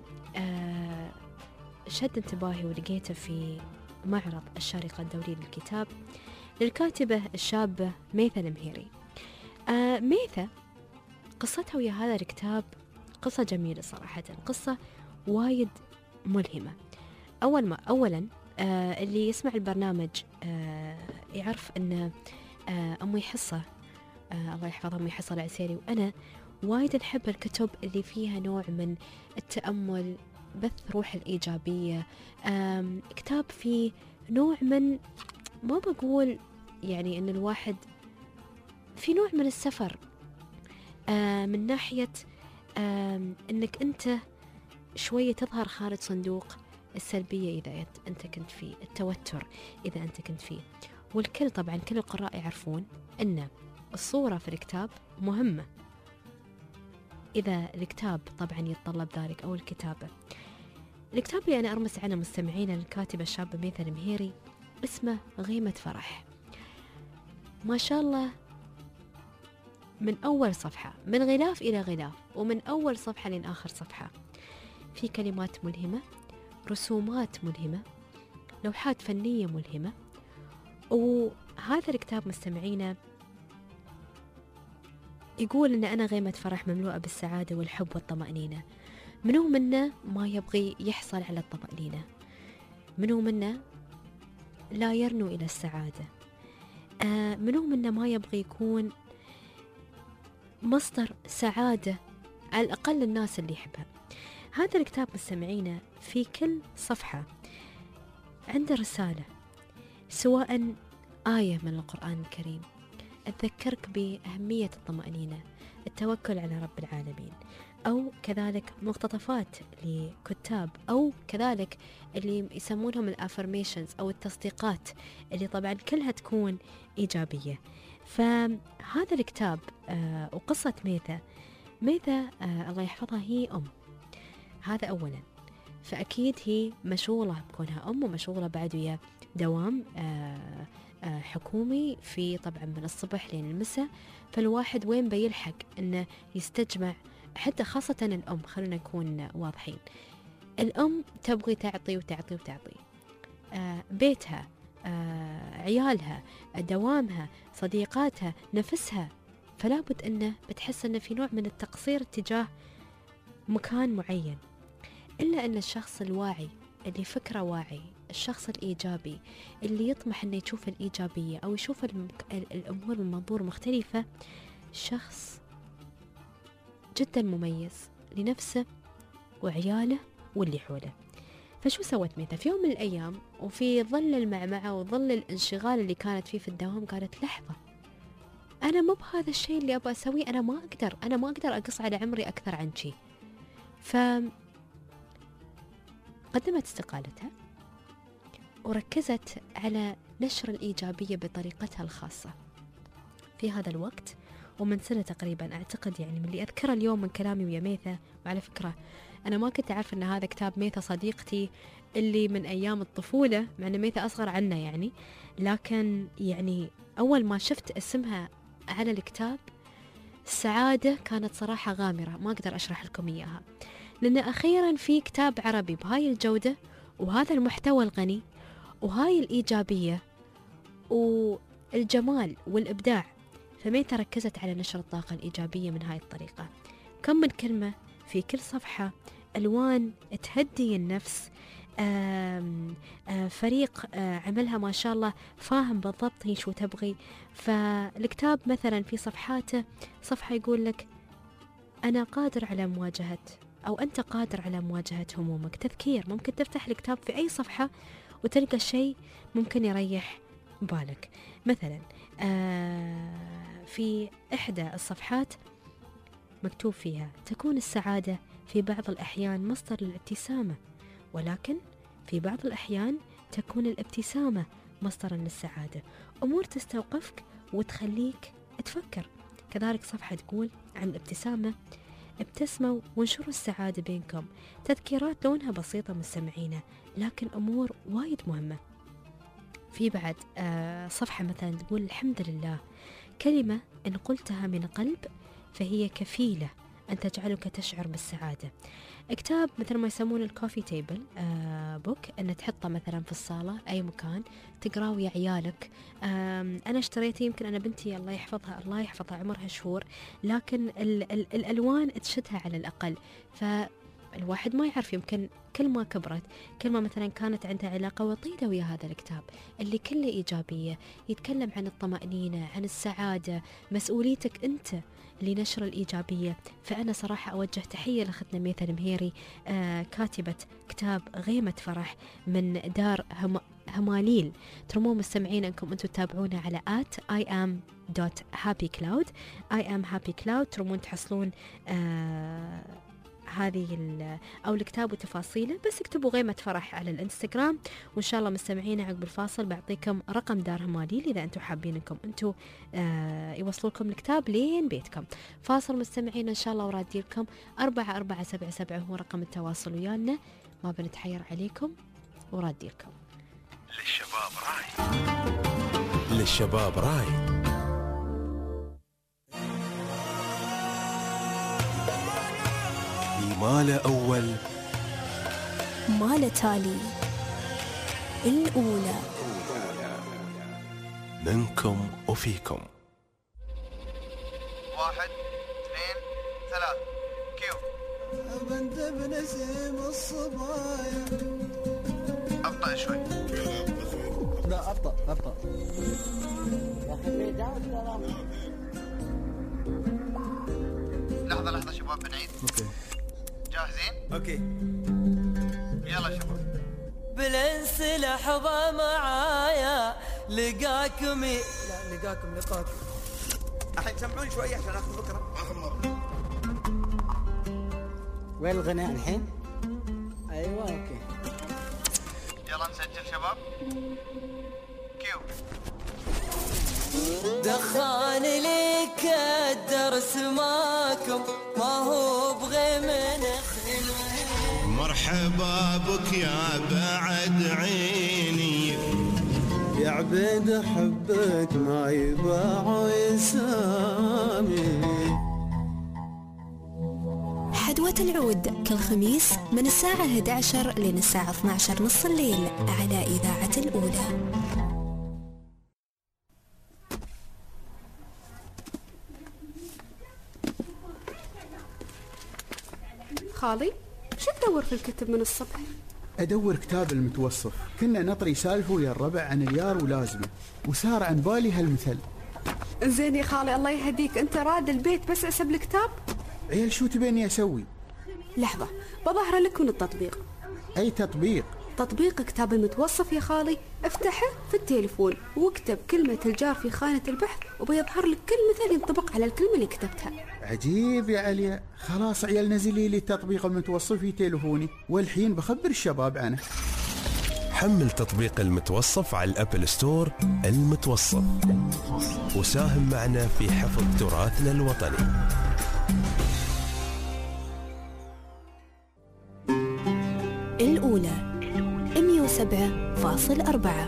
شد انتباهي ولقيته في معرض الشارقة الدولي للكتاب للكاتبة الشابة ميثا المهيري. ميثا قصتها ويا هذا الكتاب قصة جميلة صراحة، قصة وايد ملهمة. أولا اللي يسمع البرنامج يعرف أن أمي حصة الله يحفظها أمي حصة العسيري وأنا وايد نحب الكتب اللي فيها نوع من التأمل، بث روح الإيجابية، كتاب فيه نوع من، ما بقول يعني أن الواحد في نوع من السفر من ناحية أنك أنت شوية تظهر خارج صندوق السلبية إذا أنت كنت فيه، التوتر إذا أنت كنت فيه. والكل طبعا كل القراء يعرفون أن الصورة في الكتاب مهمة إذا الكتاب طبعا يتطلب ذلك أو الكتابة. الكتاب اللي أنا أرمس عنه مستمعين الكاتبة الشابة ميثا المهيري اسمه غيمة فرح. ما شاء الله من أول صفحة، من غلاف إلى غلاف، ومن أول صفحة لين آخر صفحة في كلمات ملهمة، رسومات ملهمة، لوحات فنية ملهمة. وهذا الكتاب مستمعينا يقول إن أنا غيمة فرح مملوءة بالسعادة والحب والطمأنينة. منو منا ما يبغي يحصل على الطمأنينة؟ منو منا لا يرنو إلى السعادة؟ منو منا ما يبغي يكون مصدر سعادة على الأقل الناس اللي يحبها؟ هذا الكتاب مستمعينا في كل صفحة عنده رسالة، سواء آية من القرآن الكريم أتذكرك بأهمية الطمأنينة، التوكل على رب العالمين، أو كذلك مقتطفات لكتاب، أو كذلك اللي يسمونهم الافرميشنز أو التصديقات اللي طبعا كلها تكون إيجابية. فهذا الكتاب وقصة ميثا الله يحفظها هي أم، هذا أولا، فأكيد هي مشغولة بكونها أم ومشغولة بعد ويا دوام حكومي في طبعا من الصبح لين المساء، فالواحد وين بيلحق انه يستجمع، حتى خاصة الأم خلونا نكون واضحين، الأم تبغي تعطي وتعطي وتعطي، بيتها، عيالها، دوامها، صديقاتها، نفسها، فلا بد انه بتحس انه في نوع من التقصير تجاه مكان معين. إلا أن الشخص الواعي اللي فكره واعي، الشخص الإيجابي اللي يطمح أنه يشوف الإيجابية أو يشوف الأمور من منظور مختلفة، شخص جدا مميز لنفسه وعياله واللي حوله. فشو سوت ميثا في يوم من الأيام وفي ظل المعمعة وظل الانشغال اللي كانت فيه في الدوام؟ قالت لحظة، أنا مو بهذا الشيء اللي أبغى أسويه، أنا ما أقدر أقص على عمري أكثر عن شيء. قدمت استقالتها وركزت على نشر الإيجابية بطريقتها الخاصة في هذا الوقت. ومن سنة تقريبا أعتقد، يعني من اللي أذكره اليوم من كلامي ويا ميثا، وعلى فكرة أنا ما كنت أعرف أن هذا كتاب ميثا صديقتي اللي من أيام الطفولة، مع أن ميثا أصغر عنا يعني، لكن يعني أول ما شفت اسمها على الكتاب السعادة كانت صراحة غامرة، ما أقدر أشرح لكم إياها، لأن أخيرا في كتاب عربي بهاي الجودة وهذا المحتوى الغني وهاي الإيجابية والجمال والإبداع، فمتى ركزت على نشر الطاقة الإيجابية من هاي الطريقة. كم من كلمة في كل صفحة، ألوان تهدي النفس، فريق عملها ما شاء الله فاهم بالضبط هي شو تبغي. فالكتاب مثلا في صفحاته صفحة يقول لك أنا قادر على مواجهة، أو أنت قادر على مواجهة همومك. تذكير، ممكن تفتح الكتاب في أي صفحة وتلقى شيء ممكن يريح بالك. مثلا في إحدى الصفحات مكتوب فيها تكون السعادة في بعض الأحيان مصدر للابتسامة، ولكن في بعض الأحيان تكون الابتسامة مصدرا للسعادة. أمور تستوقفك وتخليك تفكر. كذلك صفحة تقول عن الابتسامة: ابتسموا وانشروا السعادة بينكم. تذكيرات لونها بسيطة مستمعينا، لكن أمور وايد مهمة. في بعد صفحة مثلا تقول الحمد لله، كلمة إن قلتها من قلب فهي كفيلة أن تجعلك تشعر بالسعادة. كتاب مثل ما يسمون الكوفي تيبل بوك، أن تحطه مثلا في الصالة أي مكان تقرأه ويا عيالك. أنا اشتريته، يمكن أنا بنتي الله يحفظها عمرها شهور، لكن الألوان تشدها على الأقل. فالواحد ما يعرف، يمكن كل ما كبرت كل ما مثلا كانت عندها علاقة وطيدة ويا هذا الكتاب اللي كله إيجابية، يتكلم عن الطمأنينة، عن السعادة، مسؤوليتك أنت لنشر الإيجابية. فأنا صراحة أوجه تحية لأختنا ميثا المهيري، كاتبة كتاب غيمة فرح من دار هماليل. ترمون مستمعين أنكم أنتم تتابعونا على @iam.happycloud iam.happycloud. ترمون تحصلون هذه أو الكتاب وتفاصيله، بس اكتبوا غيمة فرح على الانستغرام. وإن شاء الله مستمعين عقب الفاصل بعطيكم رقم دار هماليل إذا أنتم حابين أنكم أنتم يوصلوكم الكتاب لين بيتكم. فاصل مستمعين إن شاء الله، ورادي لكم 4477 هو رقم التواصل ويانا، ما بنتحير عليكم، ورادي لكم. للشباب راي. ما له أول ما له تالي، الأولى منكم وفيكم. 1 2 3 كيو. بنت بنسيم الصبايا. أبطأ شوي. لا أبطأ. لحظة شباب، بنعيد. اوكي جاهزين؟ اوكي يلا شباب. بالانس لحظة معايا لقاكم الحين سمعوني شوي عشان اخذ فكرة. اخر مرة. وين الغناء الحين؟ ايوه اوكي يلا نسجل شباب. كيو. دخان لك الدرس ماكم ما هو بغيمن مرحبا بك يا بعد عيني، يا عبيد حبك ما يباع يسامي. حدوة العود كل خميس من الساعة 11 لين الساعة 12 نص الليل على إذاعة الأولى. خالي، شو تدور في الكتب من الصبح؟ أدور كتاب المتوصف. كنا نطري سالفه ويا الربع عن اليار ولازمه، وصار عن بالي هالمثل. زين يا خالي الله يهديك، أنت راد البيت بس أسب الكتاب؟ عيال شو تبيني أسوي؟ لحظة بظهر لك من التطبيق. أي تطبيق؟ تطبيق كتاب المتوصف يا خالي. افتحه في التليفون واكتب كلمة الجار في خانة البحث وبيظهر لك كل مثل ينطبق على الكلمة اللي كتبتها. عجيب يا عليا. خلاص عيال نزلي لي التطبيق المتوصف في تليفوني، والحين بخبر الشباب عنه. حمل تطبيق المتوصف على الأبل ستور. المتوصف، وساهم معنا في حفظ تراثنا الوطني. الأولى 107.4.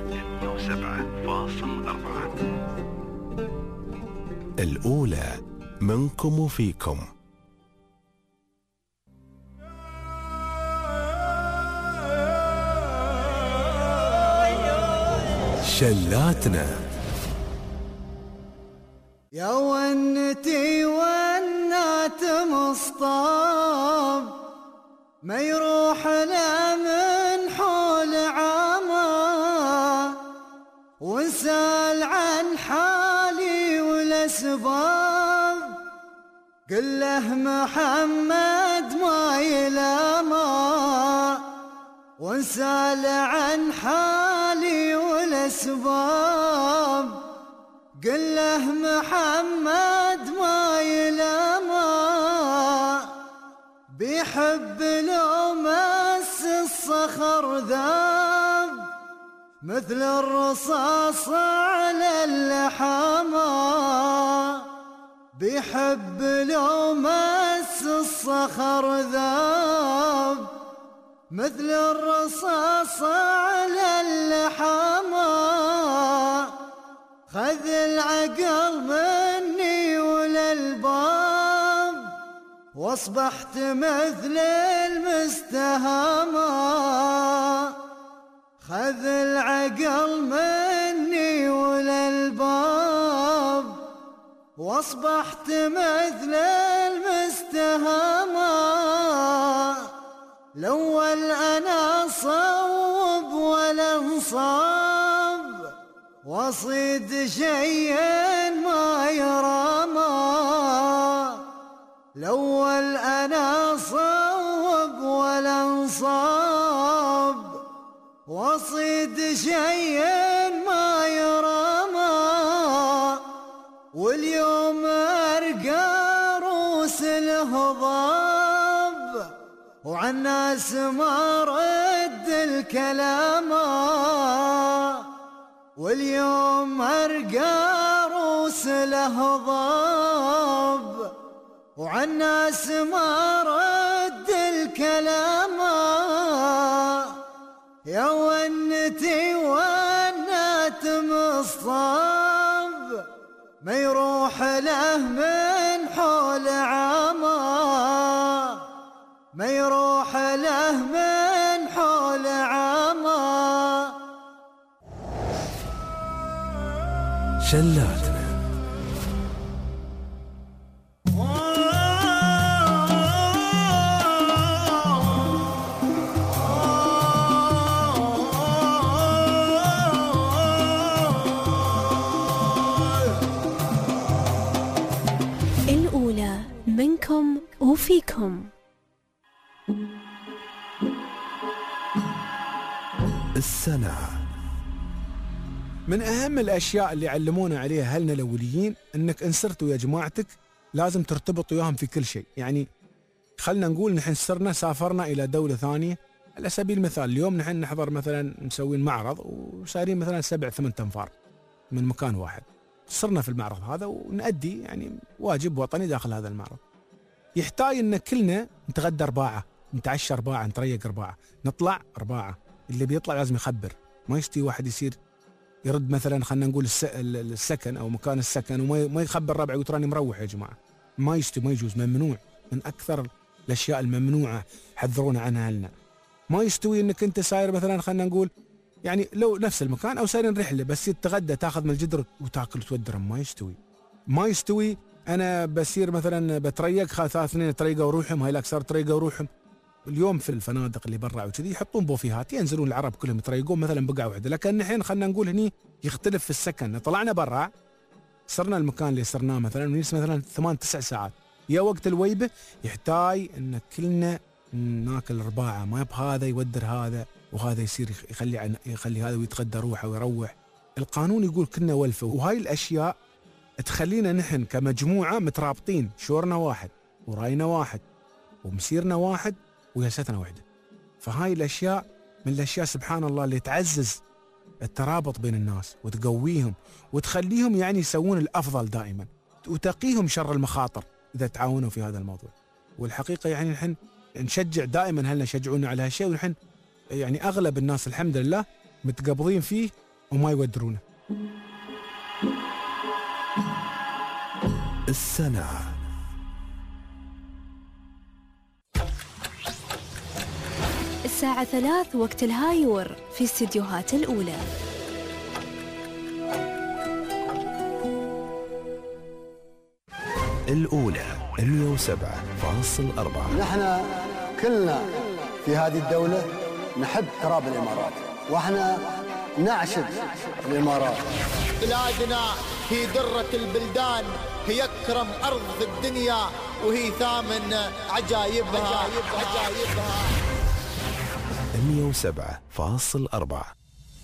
الأولى منكم وفيكم. شلاتنا. يا ونتي ونات مصطاب ما يروح لا من حول عما، وسال عن حالي والاسباب قل له محمد ما يلاما، وسال عن حالي والاسباب قل له محمد ما يلاما، بيحب لو مس الصخر ذاب مثل الرصاص على اللحامة، بيحب لو مس الصخر ذاب مثل الرصاص على اللحامة، خذ العقل مني وللباب واصبحت مثل المستهامة، خذ العقل مني وللباب واصبحت مثل المستهامة، الأول أنا صوب ولا انصاب وصيد شيء ما يرامى، الأول أنا صوب ولا انصاب وصيد شيء ما يرامى، واليوم أرقى روس الهضاب وعالناس ما رد الكلام، واليوم أرقى روس الهضاب وعالناس ما رد الكلام، يا ونتي ونات مصطاب ما يروح له من حول عما، ما يروح له من حول عما. شلاتنا. الأولى منكم وفيكم. السنة. من أهم الأشياء اللي علمونا عليها أهلنا الأوليين أنك إن سرت ويا جماعتك لازم ترتبط وياهم في كل شيء. يعني خلنا نقول نحن سافرنا إلى دولة ثانية على سبيل المثال، اليوم نحن نحضر مثلا مسوين معرض وسارين مثلا 7-8 أنفار من مكان واحد، صرنا في المعرض هذا ونأدي يعني واجب وطني داخل هذا المعرض، يحتاج أن كلنا نتغدى 4، نتعشى 4، نتريق 4، نطلع 4، اللي بيطلع لازم يخبر، ما يشتي واحد يصير يرد مثلا خلنا نقول السكن او مكان السكن وما يخبر ربعه يقول تراني مروح يا جماعه، ما يشتي، ما يجوز، ممنوع، من اكثر الاشياء الممنوعه حذرونا عنها لنا. ما يستوي انك انت ساير مثلا خلنا نقول يعني لو نفس المكان او سايرين رحله بس تتغدى تاخذ من الجدر وتاكل وتودرم، ما يستوي. ما يستوي انا بصير مثلا بتريق 3 اثنين يتريقوا وروحهم، هاي الاكثر تريقوا وروحهم. اليوم في الفنادق اللي برا وكذي يحطون بوفيهات ينزلون العرب كلهم يتريقون مثلا بقعه واحده، لكن الحين خلينا نقول هني يختلف في السكن، طلعنا برا صرنا المكان اللي صرناه مثلا ونجلس مثلا 8-9 ساعات، يا وقت الويبه يحتاج ان كلنا ناكل 4، ما بهذا يودر هذا وهذا يصير يخلي هذا ويتغدى روحه ويروح. القانون يقول كلنا ولفه، وهاي الاشياء تخلينا نحن كمجموعه مترابطين، شورنا واحد وراينا واحد ومسيرنا واحد وجلستنا واحدة. فهاي الأشياء من الأشياء سبحان الله اللي تعزز الترابط بين الناس وتقويهم وتخليهم يعني يسوون الأفضل دائما وتقيهم شر المخاطر إذا تعاونوا في هذا الموضوع. والحقيقة يعني نحن نشجع دائما أهلنا يشجعونا على هالشيء، ونحن يعني أغلب الناس الحمد لله متقبضين فيه وما يودرونه. السنة. الساعة 3 وقت الهايور في استديوهات الأولى. الأولى 107.4. نحن كلنا في هذه الدولة نحب تراب الإمارات، وإحنا نعشق الإمارات. بلادنا هي درة البلدان، هي أكرم أرض في الدنيا، وهي ثامن عجائبها. 107.4.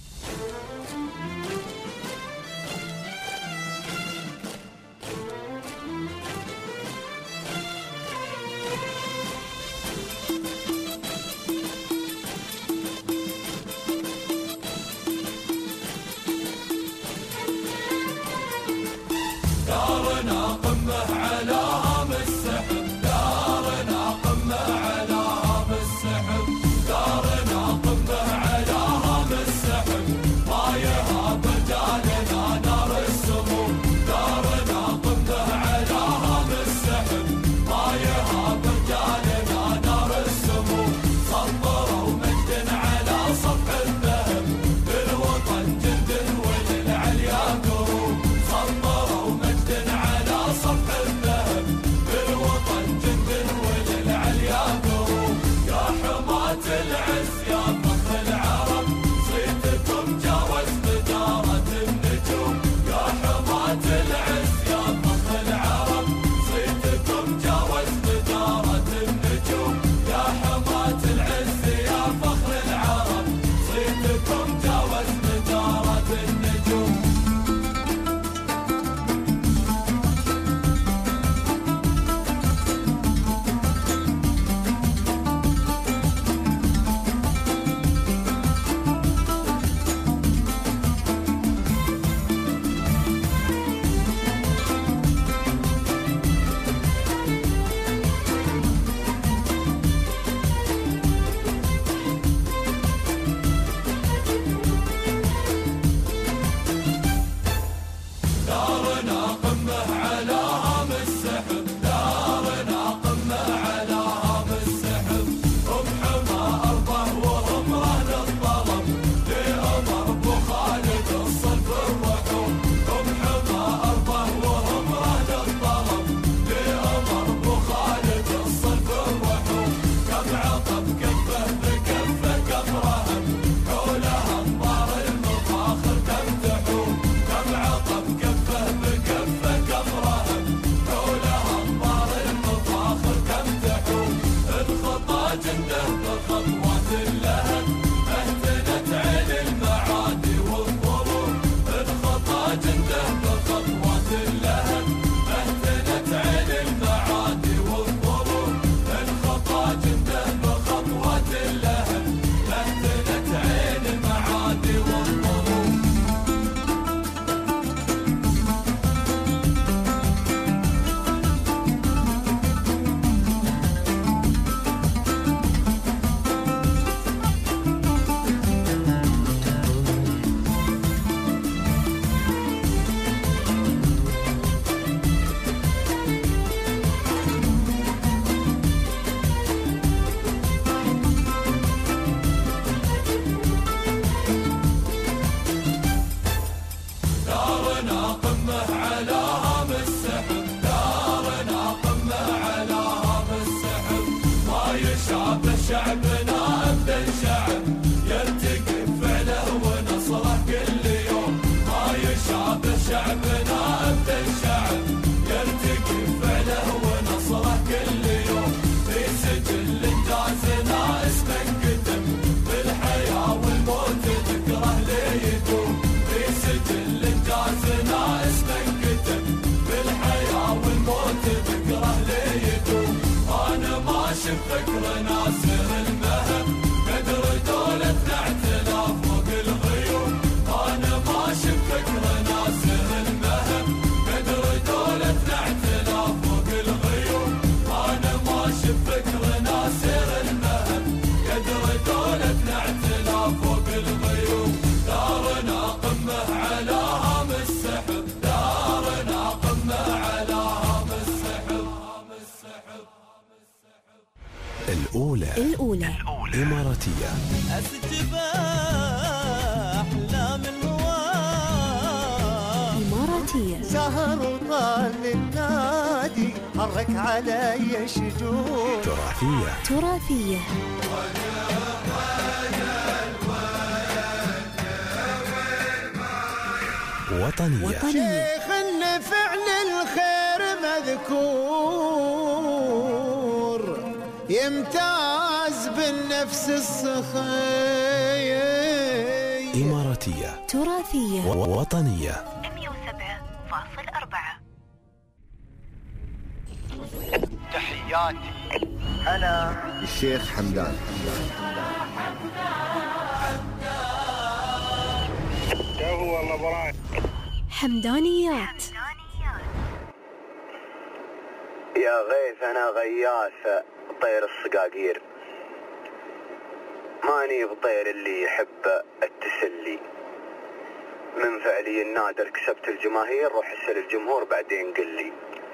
دارنا قمة على هام السحب، دارنا قمة على هام السحب، دارنا قمة على هام السحب، ما يهاب رجالنا نار السمو، دارنا قمة على هام السحب، ما يهاب رجالنا نار السمو، سطروا مجد على صفح الذهب، للوطن جند وللعليا قروب، سطروا مجد على صفح الذهب، للوطن جند وللعليا قروب، يا حماة العز يا فخر العرب، صيتكم جاوز مدارة النجوم، يا حماة العز يا فخر العرب، صيتكم جاوز مدارة النجوم، يا حماة العز يا فخر العرب، صيتكم جاوز مدارة النجوم. دارنا قمة على هام السحب، دارنا قمة على هام السحب، هم حمى أرضه وهم رهن الطلب، لأمر أبو خالد الصلب الرحوم، هم حمى أرضه وهم رهن الطلب، لأمر أبو خالد الصلب الرحوم، كم عطب كفه بكفه كم رهن، حولها انظار المفاخر تمتحون، كم عطب كفه بكفه كم رهن، حولها انظار المفاخر تمتحون، الخطا جنده بخطوات اللهب، اهتدت عين المعادي والظلوم، الخطا جنده بخطوات اللهب، اهتدت عين المعادي والظلوم، الخطا جنده بخطوات اللهب، اهتدت عين المعادي والظلوم. دارنا قمة على هام السحب، دارنا قمة على هام السحب، ما يشابه شعبنا أبدا شعب، يرتقي فعله ونصره كل يوم، ما يشابه شعبنا أبدا شعب، يرتقي فعله ونصره كل يوم، في سجل إنجازنا اسمه انكتب، بالحياة والموت ذكره ليدوم، في سجل إنجازنا اسمه انكتب، بالحياة والموت ذكره ليدوم، أنا ما شف فكر ناصر المهب، قدر دولتنا اعتلاف فوق الغيوم، أنا ما شف فكر ناصر المهب، قدر دولتنا اعتلاف فوق الغيوم، أنا ما شف فكر ناصر المهب، قدر دولتنا اعتلاف فوق الغيوم، دارنا قمة على هام السحب، دارنا قمة على هام السحب. الأولى إماراتية. أستباح لا من هواك الإماراتية. سهر وطال النادي حرك علي شجون. تراثية. وطنية. شيخ إن فعل الخير مذكور يمتاز بالنفس السخي. إماراتية. تراثية. وطنية. 107.4. تحياتي أنا الشيخ حمدان. والله براي. حمدانيات. يا غيث أنا غياث طير الصقاقير، ماني بطير اللي يحب التسلي، من فعلي النادر كسبت الجماهير، روح اسأل الجمهور بعدين قل لي.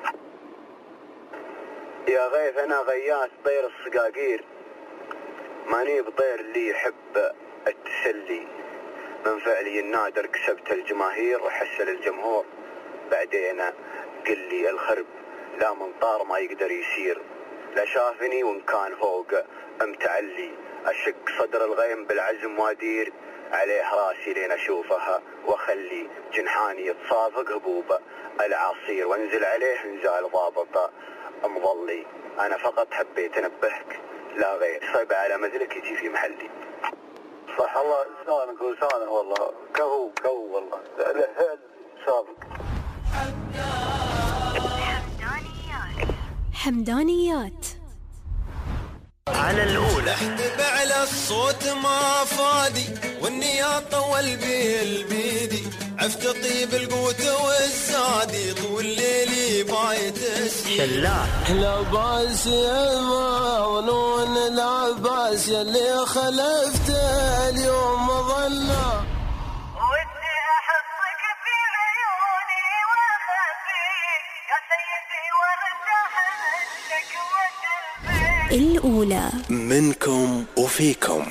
يا غيث أنا غياث طير الصقاقير، ماني بطير اللي يحب التسلي، من فعلي النادر كسبت الجماهير، روح اسأل الجمهور بعدين قل لي. الخرب لا منطار ما يقدر يسير، لا شافني وان كان فوق متعلي، اشق صدر الغيم بالعزم وادير عليه راسي لين اشوفها، واخلي جنحاني يتصافق هبوب العصير، وانزل عليه انزال ضابط مظلي. انا فقط حبيت انبهك لا غير، صيب على مذلك يجي في محلي. صح الله لسانك ولسانه والله كهو والله سابق. حمدانيات. على الأولى احتب على الصوت ما فادي، والنياطة والبيدي عفت طيب القوت والزادي، طول ليلي بايت شلاح. لا باس يا مغنون، لا باس يلي خلفت اليوم ظنا، ودي احطك في عيوني واخفيك يا سيدي وارتاح منك وقلبي. الأولى منكم وفيكم.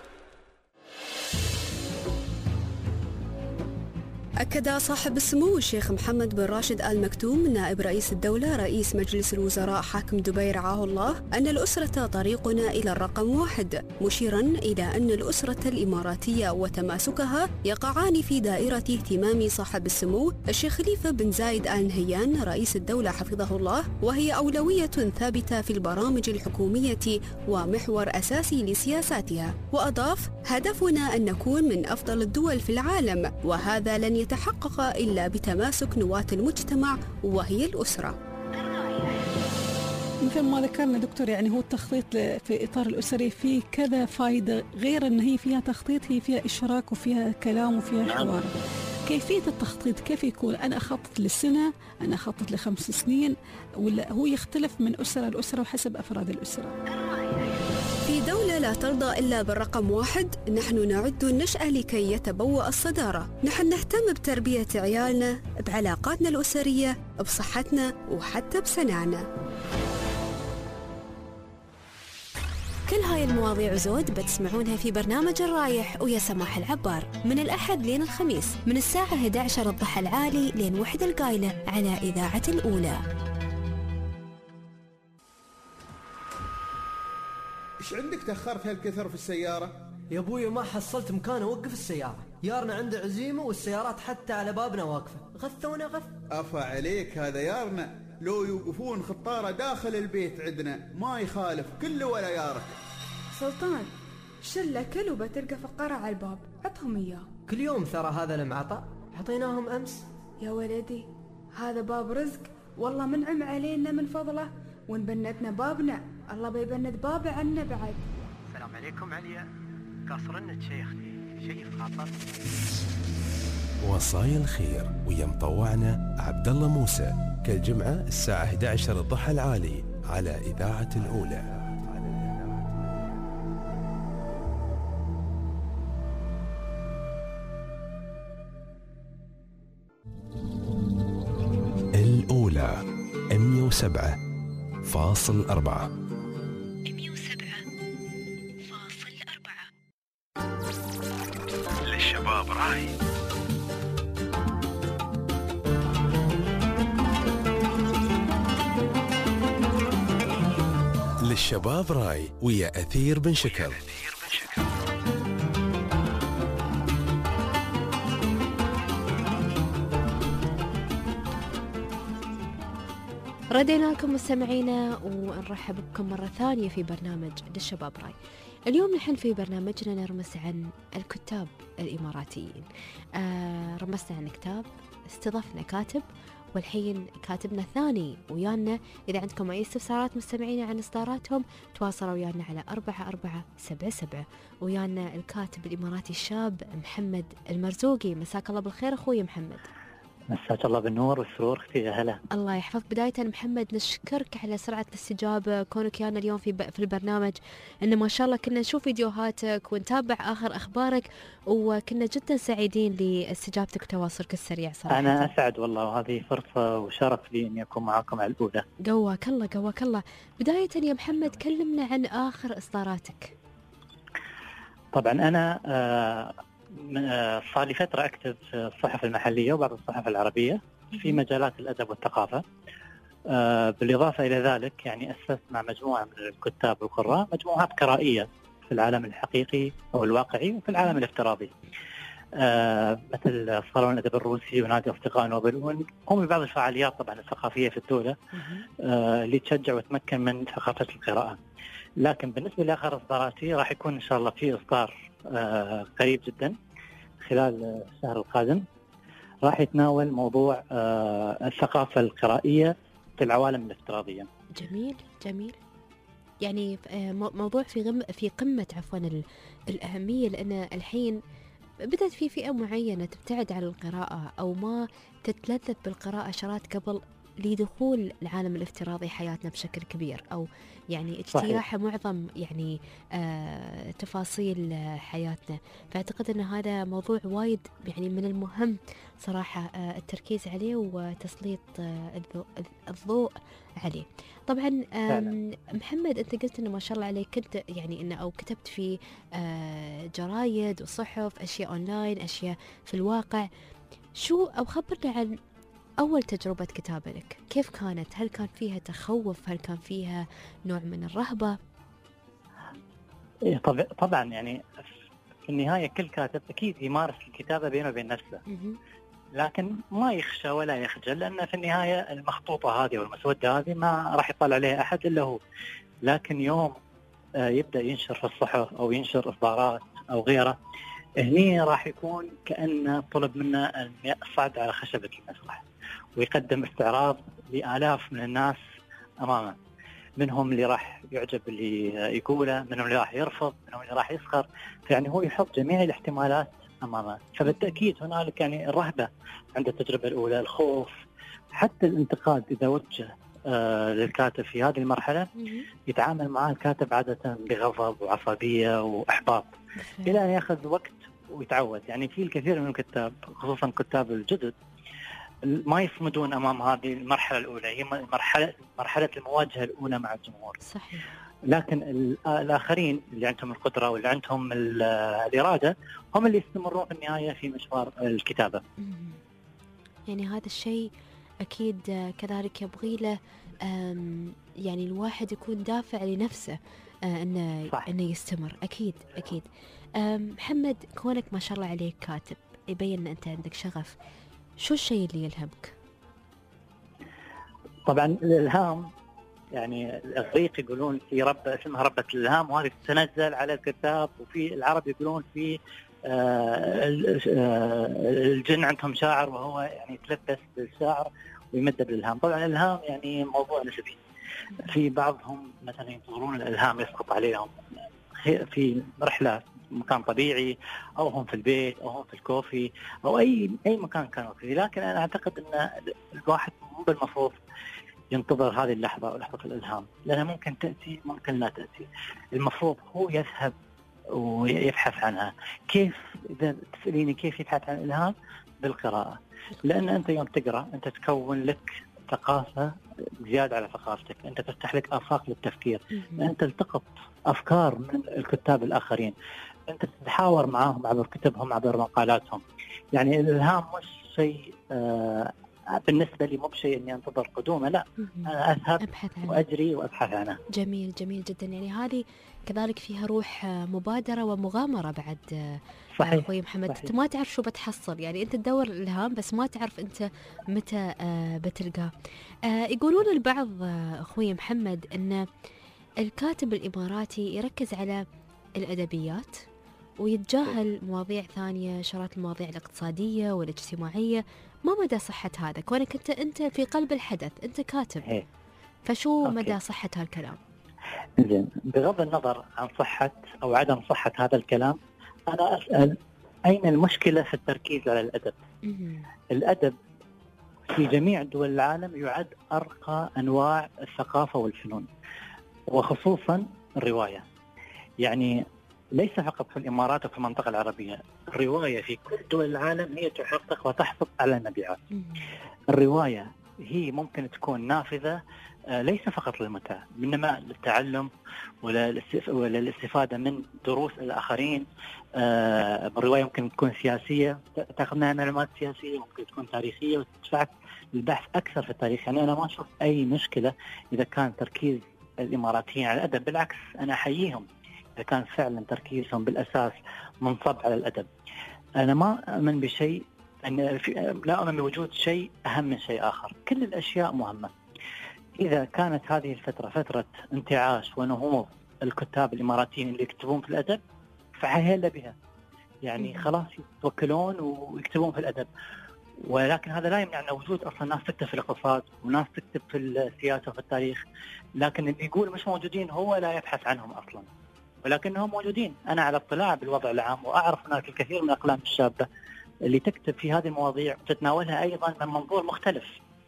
أكد صاحب السمو الشيخ محمد بن راشد آل مكتوم نائب رئيس الدولة رئيس مجلس الوزراء حاكم دبي رعاه الله أن الأسرة طريقنا إلى الرقم 1، مشيرا إلى أن الأسرة الإماراتية وتماسكها يقعان في دائرة اهتمام صاحب السمو الشيخ خليفة بن زايد آل نهيان رئيس الدولة حفظه الله، وهي أولوية ثابتة في البرامج الحكومية ومحور أساسي لسياساتها. وأضاف: هدفنا أن نكون من أفضل الدول في العالم، وهذا لن يتحقق إلا بتماسك نواة المجتمع وهي الأسرة. مثل ما ذكرنا دكتور، يعني هو التخطيط في إطار الأسري فيه كذا فائدة، غير أن هي فيها تخطيط، هي فيها إشراك وفيها كلام وفيها حوار. كيفية التخطيط كيف يكون؟ أنا أخطط للسنة، أنا أخطط ل5 سنين، ولا هو يختلف من أسرة لأسرة وحسب أفراد الأسرة؟ في دولة لا ترضى إلا بالرقم 1 نحن نعد النشأة لكي يتبوأ الصدارة. نحن نهتم بتربية عيالنا، بعلاقاتنا الأسرية، بصحتنا وحتى بسنعنا. كل هاي المواضيع وزود بتسمعونها في برنامج الرايح ويا سماح العبار من الأحد لين الخميس من الساعة 11 الضحى العالي لين 1 القايلة على إذاعة الأولى. إيش عندك تأخرت هالكثر في السيارة؟ يا أبوي ما حصلت مكان أوقف السيارة، يارنا عنده عزيمة والسيارات حتى على بابنا واقفة، غثونا غث. أفا عليك هذا يارنا، لو يوقفون خطارة داخل البيت عندنا ما يخالف كله ولا يارك. سلطان شلة كلبة تلقى فقرة على الباب، عطهم إياه. كل يوم ثرى هذا المعطى، حطيناهم أمس. يا ولدي هذا باب رزق، والله منعم علينا من فضله، ونبنتنا بابنا، الله بيبند بابه عنا بعد. السلام عليكم عليا، قاصرنك شيخي، شيء خاطر. وصايا الخير ويا مطوعنا عبد الله موسى، كل جمعة الساعة 11 الضحى العالي على إذاعة الأولى. الأولى 107.4. للشباب راي الشباب راي ويا أثير بن شكر. ردينا لكم مستمعينا ونرحب بكم مرة ثانية في برنامج للشباب راي. اليوم نحن في برنامجنا نرمس عن الكتاب الإماراتيين. رمسنا عن كتاب، استضفنا كاتب، والحين كاتبنا الثاني ويانا. إذا عندكم أي استفسارات مستمعينا عن إصداراتهم تواصلوا ويانا على 4477. ويانا الكاتب الإماراتي الشاب محمد المرزوقي. مساك الله بالخير أخوي محمد. مساك الله بالنور والسرور اختي. يا هلا. الله يحفظك. بداية محمد نشكرك على سرعة الاستجابة، كونك يانا اليوم في البرنامج. إن ما شاء الله كنا نشوف فيديوهاتك ونتابع آخر أخبارك، وكنا جدا سعيدين لاستجابتك وتواصلك السريع صراحة. أنا أسعد والله، وهذه فرصة وشرف لي إني أكون معاكم على الأولى. قواك الله قواك الله. بداية يا محمد كلمنا عن آخر إصداراتك. طبعا أنا صار لي فترة أكتب في الصحف المحلية وبعض الصحف العربية في مجالات الأدب والثقافة. بالإضافة إلى ذلك يعني أسست مع مجموعة من الكتاب والقراء مجموعات قرائية في العالم الحقيقي أو الواقعي وفي العالم الافتراضي، مثل صالون الأدب الروسي ونادي أصدقاء نوبل. ونقوم ببعض الفعاليات طبعا الثقافية في الدولة اللي تشجع وتمكن من ثقافة القراءة. لكن بالنسبة لآخر إصداراتي راح يكون إن شاء الله في إصدار قريب جدا خلال الشهر القادم، راح يتناول موضوع الثقافة القرائية في العوالم الافتراضية. جميل جميل. يعني موضوع في قمة الأهمية، لأن الحين بدأت في فئة معينة تبتعد عن القراءة أو ما تتلذذ بالقراءة شرات قبل لدخول العالم الافتراضي حياتنا بشكل كبير، أو يعني اجتياح معظم يعني تفاصيل حياتنا. فأعتقد أن هذا موضوع وايد يعني من المهم صراحة التركيز عليه وتسليط الضوء عليه. طبعا محمد أنت قلت أنه ما شاء الله عليك كنت يعني أنه أو كتبت في جرايد وصحف، أشياء أونلاين، أشياء في الواقع. شو أو خبرنا عن أول تجربة كتابة لك، كيف كانت؟ هل كان فيها تخوف؟ هل كان فيها نوع من الرهبة؟ طبعا يعني في النهاية كل كاتب أكيد يمارس الكتابة بينه وبين نفسه، لكن ما يخشى ولا يخجل، لأن في النهاية المخطوطة هذه والمسودة هذه ما راح يطلع عليها أحد إلا هو. لكن يوم يبدأ ينشر في الصحف أو ينشر إصدارات أو غيره، هني راح يكون كأنه طلب منه أن يصعد على خشبة المسرح ويقدم استعراض لآلاف من الناس أمامه، منهم اللي راح يعجب اللي يقوله، منهم اللي راح يرفض، منهم اللي راح يسخر. يعني هو يحط جميع الاحتمالات أمامه. فبالتأكيد هنالك يعني الرهبة عند التجربة الأولى، الخوف، حتى الانتقاد إذا وجه للكاتب في هذه المرحلة يتعامل معه الكاتب عادة بغضب وعصبية وإحباط إلى أن يأخذ وقت ويتعود. يعني في الكثير من الكتاب خصوصا كتاب الجدد ما يصمدون أمام هذه المرحلة الأولى، هي مرحلة المواجهة الأولى مع الجمهور. صحيح. لكن الآخرين اللي عندهم القدرة واللي عندهم الإرادة هم اللي يستمرون في النهاية في مشوار الكتابة. يعني هذا الشيء أكيد كذلك يبغي له يعني الواحد يكون دافع لنفسه أنه يستمر. أكيد أكيد. محمد، كونك ما شاء الله عليك كاتب يبين أن أنت عندك شغف، شو الشيء اللي يلهمك؟ طبعا الإلهام، يعني الإغريق يقولون في رب اسمها ربة الإلهام، وهذه تتنزل على الكتاب. وفي العرب يقولون في الجن عندهم شاعر وهو يعني يتلبس بالشعر ويمد بالإلهام. طبعا الإلهام يعني موضوع نسبي، في بعضهم مثلا ينتظرون الإلهام يسقط عليهم في رحلة مكان طبيعي، أو هم في البيت، أو هم في الكوفي، أو أي مكان كانوا فيه. لكن أنا أعتقد أن الواحد مو بالمفروض ينتظر هذه اللحظة أو لحظة الإلهام، لأنها ممكن تأتي ممكن لا تأتي. المفروض هو يذهب ويبحث عنها. كيف؟ إذا تسأليني كيف يبحث عن الإلهام؟ بالقراءة. لأن أنت يوم تقرأ أنت تكون لك ثقافة زيادة على ثقافتك، أنت تفتح لك آفاق للتفكير، أنت تلتقط أفكار من الكتاب الآخرين، أنت تتحاور معهم عبر كتبهم عبر مقالاتهم. يعني الإلهام مش شيء بالنسبة لي مو بشيء إني أنتظر قدومه، لا أنا أذهب وأجري وأبحث عنه. جميل جميل جدا. يعني هذه كذلك فيها روح مبادرة ومغامرة بعد. صحيح أخوي محمد، صحيح. أنت ما تعرف شو بتحصل، يعني أنت تدور الإلهام بس ما تعرف أنت متى بتلقاه. يقولون البعض أخوي محمد أن الكاتب الإماراتي يركز على الأدبيات ويتجاهل مواضيع ثانية، شرات المواضيع الاقتصادية والاجتماعية. ما مدى صحة هذا كونك أنت في قلب الحدث، أنت كاتب، فشو مدى صحة هالكلام؟ زين، بغض النظر عن صحة أو عدم صحة هذا الكلام، أنا أسأل أين المشكلة في التركيز على الأدب؟ الأدب في جميع دول العالم يعد أرقى أنواع الثقافة والفنون، وخصوصا الرواية. يعني ليس فقط في الإمارات وفي المنطقة العربية، الرواية في كل دول العالم هي تحقق وتحصل على المبيعات. الرواية هي ممكن تكون نافذة ليس فقط للمتعة، إنما للتعلم وللاستفادة من دروس الآخرين. الرواية ممكن تكون سياسية، تاخذنا معلومات سياسية، ممكن تكون تاريخية وتدفعك للبحث أكثر في التاريخ. يعني أنا ما أشوف أي مشكلة إذا كان تركيز الإماراتيين على الأدب، بالعكس أنا أحييهم إذا كان فعلا تركيزهم بالأساس منصب على الأدب. أنا ما أؤمن بشيء، لا أؤمن بوجود شيء أهم من شيء آخر. كل الأشياء مهمة. إذا كانت هذه الفترة فترة انتعاش ونهوض الكتاب الإماراتيين اللي يكتبون في الأدب، فهيلا بها، يعني خلاص يتوكلون ويكتبون في الأدب. ولكن هذا لا يمنع أن وجود أصلا ناس تكتب في الاقتصاد وناس تكتب في السياسة وفي التاريخ، لكن اللي يقول مش موجودين هو لا يبحث عنهم أصلا، ولكنهم موجودين. أنا على اطلاع بالوضع العام، وأعرف هناك الكثير من الأقلام الشابة اللي تكتب في هذه المواضيع وتتناولها أيضا من منظور مختلف.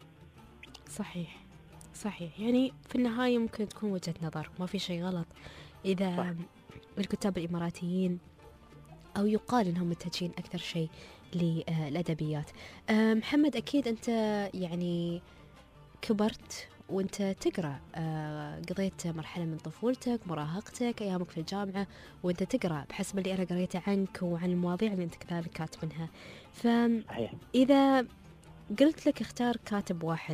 صحيح صحيح. يعني في النهاية ممكن تكون وجهة نظر، ما في شيء غلط إذا الكتاب الإماراتيين أو يقال أنهم متجهين أكثر شيء للأدبيات. محمد، أكيد أنت يعني كبرت وأنت تقرأ، قضيت مرحلة من طفولتك، مراهقتك، أيامك في الجامعة وأنت تقرأ بحسب اللي أنا قريته عنك وعن المواضيع اللي أنت كذلك كاتبنها. فإذا قلت لك اختار كاتب واحد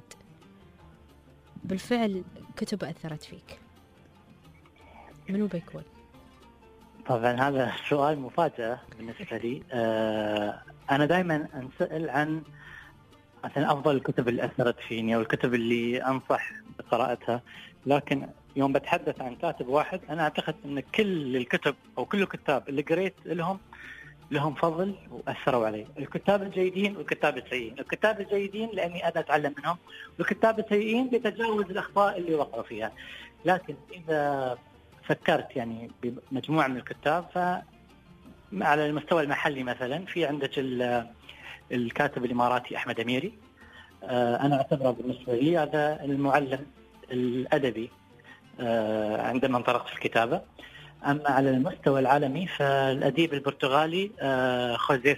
بالفعل كتب أثرت فيك، منو بيكون؟ طبعا هذا سؤال مفاجأة بالنسبة لي. أنا دائما أنسأل عن مثلا أفضل الكتب اللي أثرت فيني أو الكتب اللي أنصح بقراءتها، لكن يوم بتحدث عن كاتب واحد أنا أعتقد أن كل الكتب أو كل الكتاب اللي قريت لهم فضل وأثروا علي. الكتاب الجيدين والكتاب السيئين. الكتاب الجيدين لأني أنا أتعلم منهم، والكتاب السيئين لتجاوز الأخطاء اللي وقعوا فيها. لكن إذا فكرت يعني بمجموعة من الكتاب، فعلى المستوى المحلي مثلا في عندك الكاتب الإماراتي أحمد أميري. أنا أعتبره بالنسبة لي هذا المعلم الأدبي عندما انطلقت في الكتابة. أما على المستوى العالمي فالأديب البرتغالي خوزيه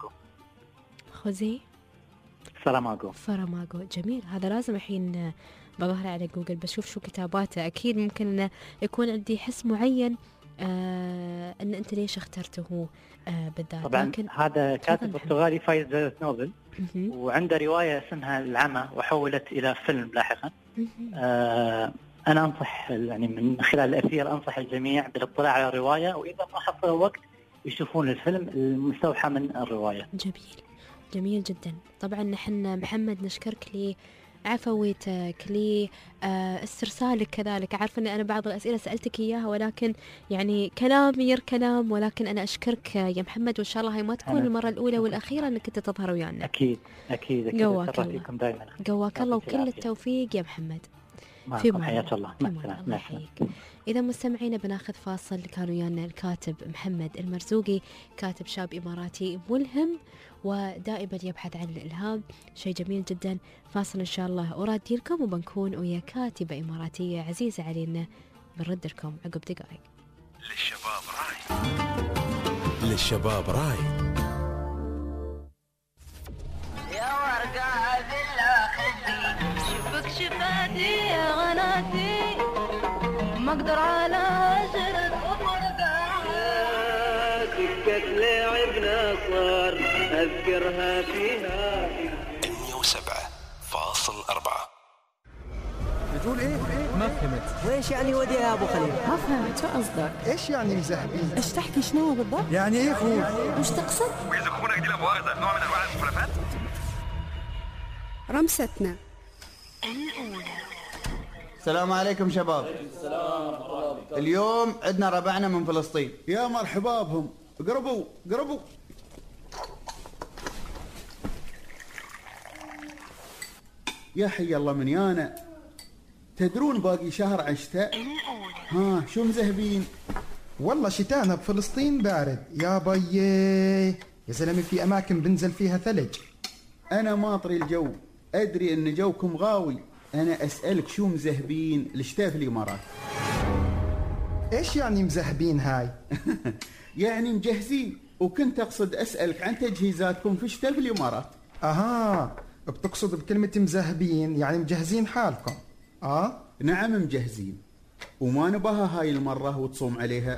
ساراماغو. جميل. هذا لازم الحين بظهر على جوجل بشوف شو كتاباته. أكيد ممكن أن يكون عندي حس معين أن أنت ليش اخترته بالذات. طبعا لكن هذا كاتب برتغالي فايز جائزة نوبل، وعنده رواية اسمها العمى وحولت إلى فيلم لاحقا. أنا أنصح يعني من خلال الأثير أنصح الجميع بالاطلاع على الرواية، وإذا ما حصلوا وقت يشوفون الفيلم المستوحى من الرواية. جميل جدا. طبعا نحن محمد نشكرك عفويتك استرسالك كذلك. عارفة أن أنا بعض الأسئلة سألتك إياها، ولكن يعني كلام ير كلام، ولكن أنا أشكرك يا محمد، وإن شاء الله هاي ما تكون المرة الأولى والأخيرة أنك أنت تظهر ويانا. أكيد قواك الله وكل التوفيق يا محمد. في حياة الله. الله يحييك. إذا مستمعينا بناخذ فاصل. كان ويانا الكاتب محمد المرزوقي، كاتب شاب إماراتي ملهم ودائما يبحث عن الإلهام. شيء جميل جدا. فاصل إن شاء الله أرادي لكم، وبنكون ويا كاتبة إماراتية عزيزة علينا، بنرد لكم عقب دقائق. للشباب رايد يا ورقة ذلا خدي شوفك شفاتي يا غناتي، ما اقدر على عشرة فرقة. سكة لعبنا صار أذكرها فيها 107 4. بتقول ايه؟ ما فهمت. وايش يعني ودي يا ابو خليل؟ ما فهمت شو قصدك؟ ايش يعني مزهبين؟ ايش تحكي شنو بالضبط؟ يعني ايه خوف؟ وش تقصد؟ ويزخونك دي لمؤاخذة نوع من انواع المخالفات. رمستنا السلام عليكم شباب. اليوم عندنا ربعنا من فلسطين. يا مرحبا بهم. قربوا قربوا. يا حي الله من يانا. تدرون باقي شهر عن شتاء؟ ها شو مذهبين؟ والله شتانا بفلسطين بارد يا بيي يا زلمه، في اماكن بنزل فيها ثلج. انا ماطري الجو، ادري ان جوكم غاوي. انا اسالك شو مذهبين الشتاء في الامارات؟ ايش يعني مذهبين هاي؟ يعني مجهزين، وكنت اقصد اسالك عن تجهيزاتكم في الشتاء في الامارات. اها، بتقصد بكلمه مذهبين يعني مجهزين حالكم؟ نعم مجهزين، وما نباها هاي المره وتصوم عليها.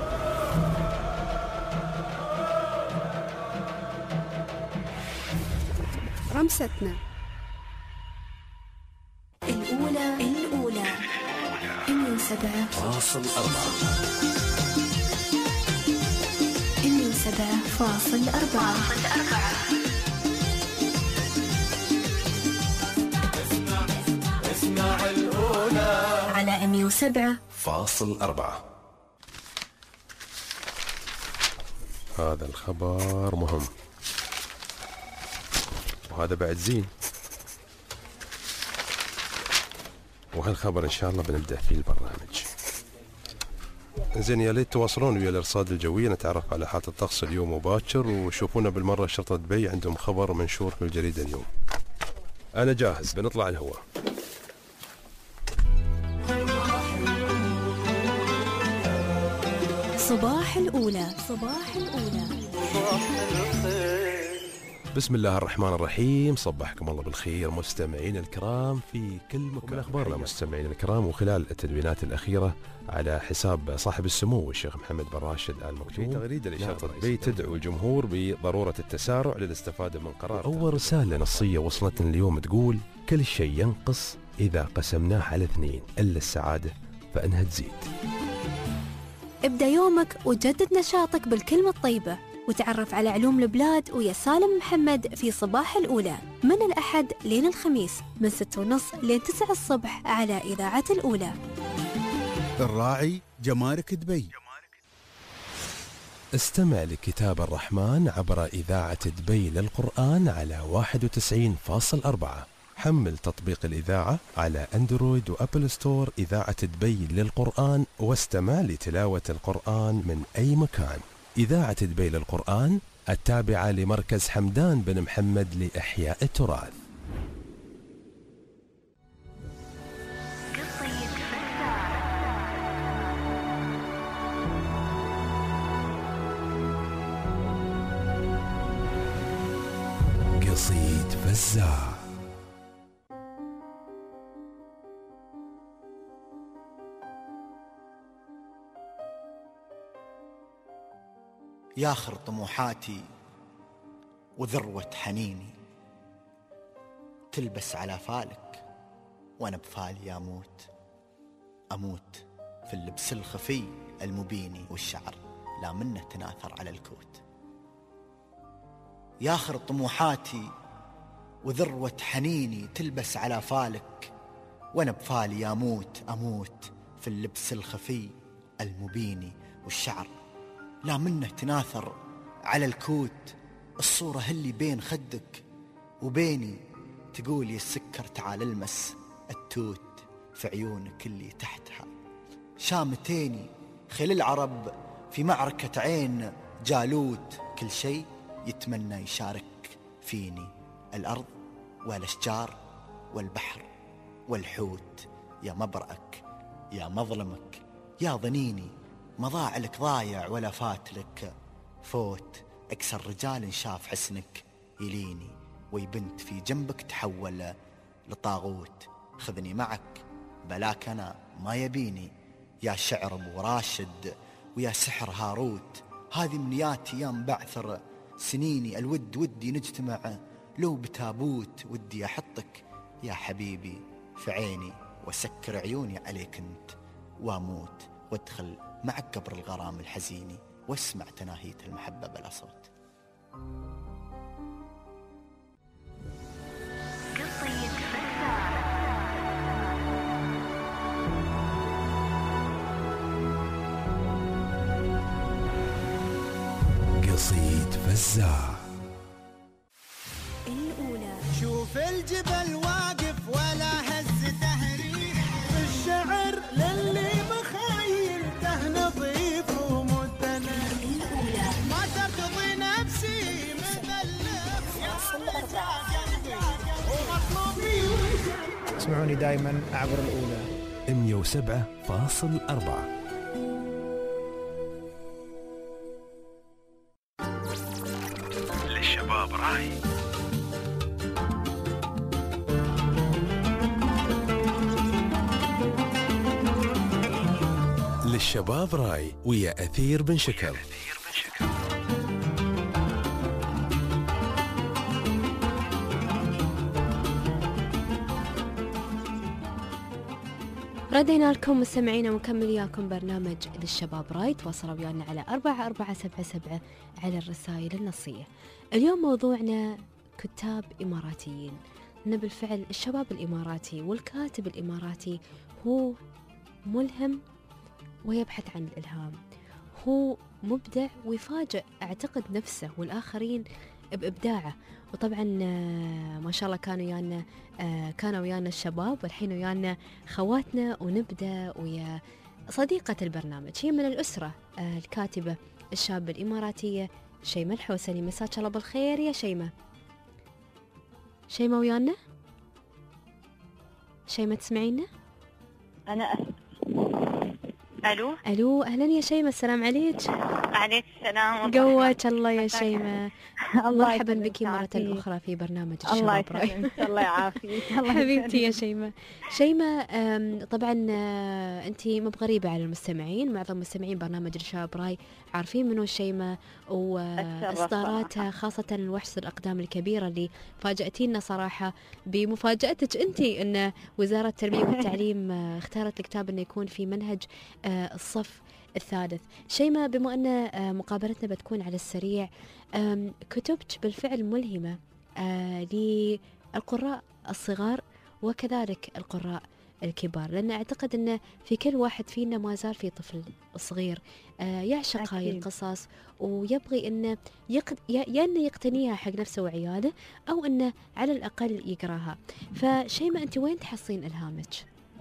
رمستنا الأولى 107.4 اسمع الأولى على 107.4. هذا الخبر مهم، وهذا بعد زين، وهالخبر إن شاء الله بنبدأ فيه البرنامج. زين، يا ليت تواصلون ويا الأرصاد الجوية نتعرف على حالة الطقس اليوم مباكر، وشوفونا بالمرة شرطة دبي عندهم خبر منشور في الجريدة اليوم. أنا جاهز، بنطلع الهواء. صباح الأولى. بسم الله الرحمن الرحيم. صبحكم الله بالخير مستمعين الكرام في كل مكان. أخبارنا مستمعين الكرام، وخلال التدوينات الأخيرة على حساب صاحب السمو الشيخ محمد بن راشد آل مكتوم، في تغريدة لشرطة دبي تدعو الجمهور بضرورة التسارع للاستفادة من قرار. أول رسالة نصية وصلتنا اليوم تقول: كل شيء ينقص إذا قسمناه على 2 إلا السعادة فإنها تزيد. ابدأ يومك وجدد نشاطك بالكلمة الطيبة، وتعرف على علوم البلاد ويا سالم محمد في صباح الأولى من الأحد لين الخميس من 6:30 لين 9 الصبح على إذاعة الأولى. الراعي جمارك دبي. استمع لكتاب الرحمن عبر إذاعة دبي للقرآن على 91.4. حمل تطبيق الإذاعة على أندرويد وأبل ستور إذاعة دبي للقرآن، واستمع لتلاوة القرآن من أي مكان. إذاعة دبي للقرآن التابعة لمركز حمدان بن محمد لإحياء التراث. قصيد فزاع. ياخر طموحاتي وذروة حنيني، تلبس على فالك وانا بفالي اموت في اللبس الخفي المبيني، والشعر لا منه تناثر على الكوت. ياخر طموحاتي وذروة حنيني، تلبس على فالك وانا بفالي اموت في اللبس الخفي المبيني، والشعر لا منه تناثر على الكوت. الصورة اللي بين خدك وبيني، تقول يا السكر تعال المس التوت في عيونك اللي تحتها. شامتيني خل العرب في معركة عين جالوت، كل شيء يتمنى يشارك فيني، الأرض والأشجار والبحر والحوت. يا مبرأك يا مظلمك يا ظنيني، ما ضاع لك ضايع ولا فات لك فوت. أكثر رجال شاف حسنك يليني، ويبنت في جنبك تحول لطاغوت. خذني معك بلاك أنا ما يبيني، يا شعر أبو راشد ويا سحر هاروت. هذه منياتي يام بعثر سنيني، الود ودي نجتمع لو بتابوت. ودي أحطك يا حبيبي في عيني وسكر عيوني عليك انت، واموت وادخل معك قبر الغرام الحزيني واسمع تناهية المحبة بلا صوت. قصيد فزاع. الأولى. شوف الجبل واقف ولا هز تهريب، الشعر للي مخيلته نظيف ومتنى. الأولى. ما ترتضي نفسي مثلث يا قلبي ومطلوبي. اسمعوني دائما عبر الأولى 107.4. للشباب راي. للشباب راي ويا أثير بن شكر. ردينا لكم مستمعينا ومكمل وياكم برنامج للشباب راي. تواصلوا ويانا على 4477 على الرسائل النصية. اليوم موضوعنا كتاب إماراتيين. إن بالفعل الشباب الإماراتي والكاتب الإماراتي هو ملهم ويبحث عن الإلهام، هو مبدع ويفاجئ أعتقد نفسه والآخرين بإبداعه. وطبعا ما شاء الله كانوا ويانا الشباب، والحين ويانا خواتنا، ونبدأ ويا صديقة البرنامج، هي من الأسرة الكاتبة الشابة الإماراتية شيماء الحوسني. مساك الله بالخير يا شيماء. شيماء ويانا؟ شيماء تسمعينا؟ أنا ألو أهلا يا شيماء، السلام عليك. عليك السلام. قواك الله يا شيماء. مرحبا بك مرة أخرى في برنامج الشباب راي. الله يعافيك. حبيبتي يا شيماء. شيماء طبعا أنت مو بغريبة على المستمعين، معظم مستمعين برنامج الشباب راي عارفين منو شيماء وإصداراتها، خاصة الوحش الأقدام الكبيرة اللي فاجأتينا صراحة بمفاجأتك أنت أن وزارة التربية والتعليم اختارت الكتاب أنه يكون في منهج الصف الثالث. شيماء، بما أن مقابلتنا بتكون على السريع، كتبت بالفعل ملهمة للقراء الصغار وكذلك القراء الكبار، لأن أعتقد أن في كل واحد فينا ما زال في طفل صغير يعشق هاي القصص ويبغي أنه أنه يقتنيها حق نفسه وعياله، أو أنه على الأقل يقراها. فشيماء، أنت وين تحصين إلهامك؟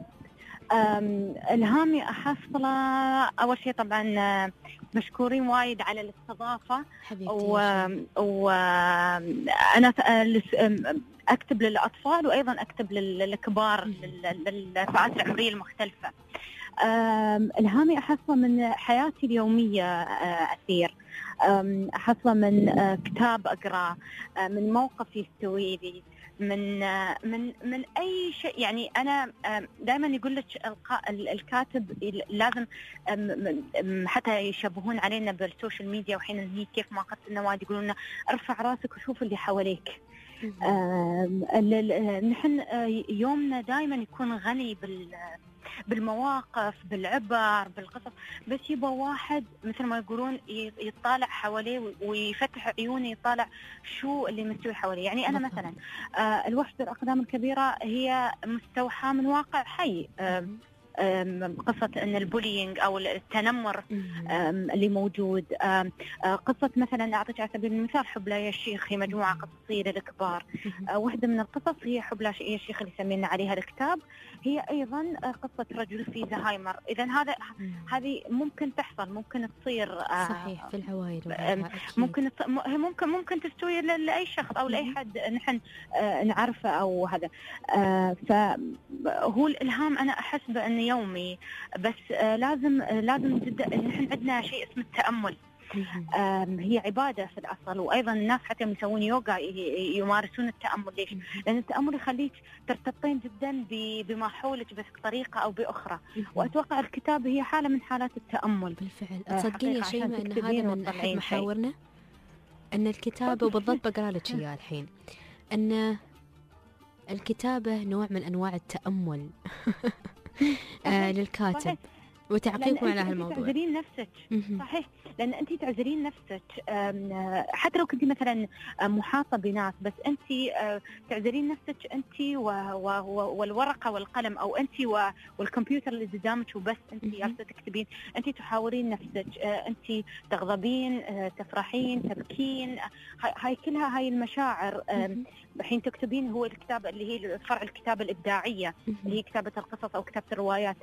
إلهامي أحصله أول شيء طبعا مشكورين وايد على الاستضافة، وأنا أكتب للأطفال وأيضا أكتب للكبار للفئات العمرية المختلفة. إلهامي أحصله من حياتي اليومية أثير، أحصله من كتاب أقرأ، من موقف يستوي لي، من اي شيء. يعني انا دائما يقول لك الكاتب لازم حتى يشبهون علينا بالسوشيال ميديا، وحين هي كيف ما قلت النوادي يقولون لنا ارفع راسك وشوف اللي حواليك. نحن يومنا دائما يكون غني بالمواقف، بالعبر، بالقصص، بس يبغى واحد مثل ما يقولون يطالع حواليه ويفتح عيونه يطالع شو اللي مستوي حواليه. يعني أنا مثلا الوحش الأقدام الكبيرة هي مستوحاة من واقع حي، قصة أن البولينج أو التنمر اللي موجود. قصة مثلا أعطيك على سبيل المثال حبلى يا الشيخ، هي مجموعة قصصية للكبار. واحدة من القصص هي حبلى يا الشيخ اللي سمينا عليها الكتاب، هي أيضا قصة رجل في زهايمر. إذا هذه ممكن تحصل، ممكن تصير صحيح في العوائل، ممكن تستوي لأي شخص أو لأي حد نحن نعرفه أو هذا. فهو الإلهام أنا أحس بأن يومي، بس لازم جدا نحن عندنا شيء اسمه التأمل. هي عبادة في الأصل، وأيضا الناس حتى يسوون يوغا يمارسون التأمل. ليش؟ لأن التأمل يخليك ترتبطين جدا بما حولك بس بطريقة أو بأخرى. وأتوقع الكتاب هي حالة من حالات التأمل. بالفعل. تصدقين يا شيماء أن هذا من أحد محاورنا، أن الكتاب وبالضبط بقرأ لك إياه الحين، أن الكتابة نوع من أنواع التأمل للكاتب، وتعقيبكم على هالموضوع. تعذرين نفسك. صحيح، لأن أنت تعذرين نفسك حتى لو كنت مثلا محاطة بناس، بس أنت تعذرين نفسك أنت والورقة والقلم، أو أنت والكمبيوتر اللي قدامك وبس أنت جالسة تكتبين. أنت تحاورين نفسك، أنت تغضبين، تفرحين، تبكين، هاي كلها هاي المشاعر. حين تكتبين هو الكتابة اللي هي فرع الكتابة الإبداعية، اللي هي كتابة القصص أو كتابة الروايات.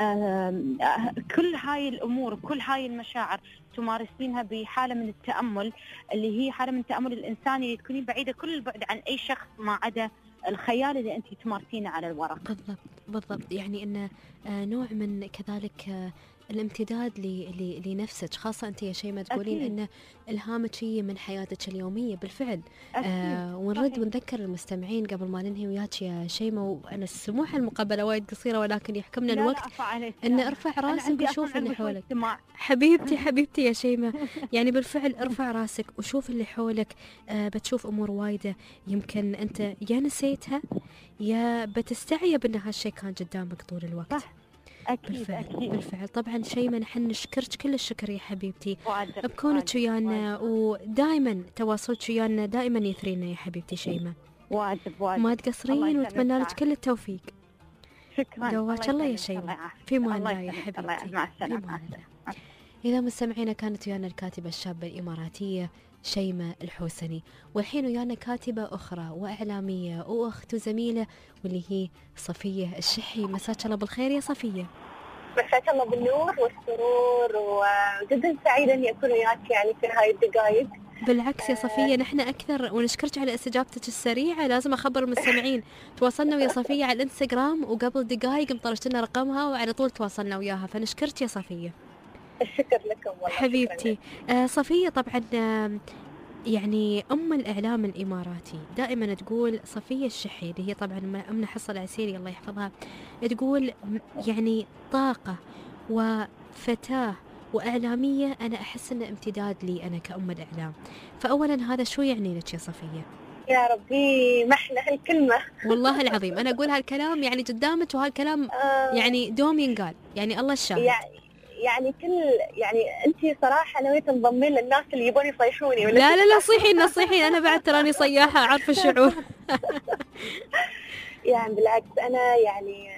كل هاي الأمور، كل هاي المشاعر تمارسينها بحالة من التأمل، اللي هي حالة من التأمل الإنساني اللي تكونين بعيدة كل البعد عن أي شخص ما عدا الخيال اللي أنت تمارسينه على الورق. بالضبط. يعني إنه نوع من كذلك الامتداد لنفسك، خاصة أنت يا شيماء تقولين أن إلهامك هي من حياتك اليومية بالفعل. ونرد ونذكر المستمعين قبل ما ننهي وياك يا شيماء، وأنا السموحة المقابلة وايد قصيرة ولكن يحكمنا الوقت، أن ارفع راسك وشوف اللي حولك. حبيبتي يا شيماء، يعني بالفعل ارفع راسك وشوف اللي حولك. بتشوف أمور وايدة يمكن أنت يا نسيتها يا بتستعيب أن هالشيء كان قدامك طول الوقت. بالفعل. طبعا شيماء نحن نشكرك كل الشكر يا حبيبتي بكونك ويانا، ودائما تواصلك ويانا دائما يثرينا يا حبيبتي شيماء. واجب ما تقصرين، واتمنى لك كل التوفيق. شكرا. قواك الله يا شيماء. في مان الله يا حبيبتي. مع السلامة. إذا مستمعينا كانت ويانا الكاتبة الشابة الإماراتية شيماء الحوسني، والحين ويانا كاتبة أخرى وإعلامية وأخت وزميلة، واللي هي صفية الشحي. مساك الله بالخير يا صفية. مساك الله بالنور والسرور، وجدا سعيدة أني أكون وياك يعني في هاي الدقائق. بالعكس يا صفية، نحن أكثر، ونشكرك على استجابتك السريعة. لازم أخبر المستمعين تواصلنا ويا صفية على الانستغرام، وقبل دقائق مطرشت لنا رقمها وعلى طول تواصلنا وياها، فنشكرك يا صفية. الشكر لكم والله حبيبتي. صفية طبعا يعني أم الإعلام الإماراتي، دائما تقول صفية الشحي اللي هي طبعا أمنا حصة العسيري الله يحفظها، تقول يعني طاقة وفتاة وإعلامية أنا أحس أنه امتداد لي أنا كأم الإعلام. فأولا هذا شو يعني لك يا صفية؟ يا ربي محلى هالكلمة والله العظيم أنا أقول هالكلام يعني قدامك، وهالكلام يعني دوم ينقال، يعني الله الشاهد. يعني يعني أنتي صراحة نويت تنضمين للناس اللي يبون يصيحوني. لا صيحين أنا بعد تراني صياحة، عارفة الشعور. يعني بالعكس أنا يعني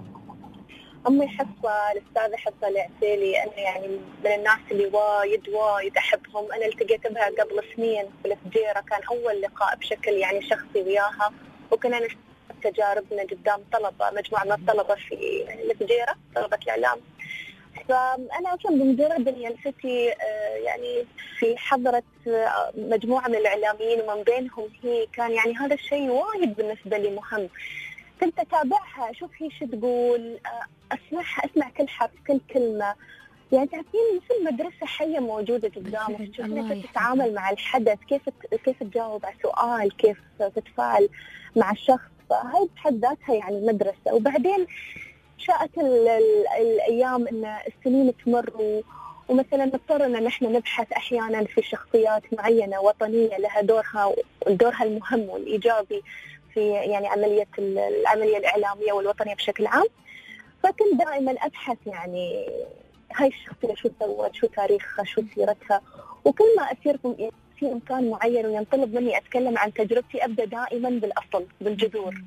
أمي حصة الأستاذة حصة العسيلي، أنا يعني من الناس اللي وايد أحبهم. أنا التقيت بها قبل سنين في الفجيرة، كان أول لقاء بشكل يعني شخصي وياها، وكنا نشارك تجاربنا قدام طلبة، مجموعة من الطلبة في الفجيرة، طلبة الإعلام. فأنا أصلا بمجرد أني جلستي يعني في حضرة مجموعة من الإعلاميين ومن بينهم هي، كان يعني هذا الشيء وايد بالنسبة لي مهم. كنت أتابعها، أشوف هي شو تقول، أسمع كل حرف كل كلمة، يعني تعرفين مثل مدرسة حية موجودة قدامك، تشوفين كيف تتعامل مع الحدث، كيف تجاوب على سؤال، كيف تتفاعل مع الشخص. فهاي بحد ذاتها يعني مدرسة. وبعدين شاءت الأيام أن السنين تمر، ومثلا نضطر أن نحن نبحث أحيانا في شخصيات معينة وطنية لها دورها المهم والإيجابي في يعني العملية الإعلامية والوطنية بشكل عام. فكنت دائما أبحث يعني هاي الشخصية شو سوت، شو تاريخها، شو سيرتها. وكل ما أسير في مكان معين وينطلب مني أتكلم عن تجربتي، أبدأ دائما بالأصل بالجذور.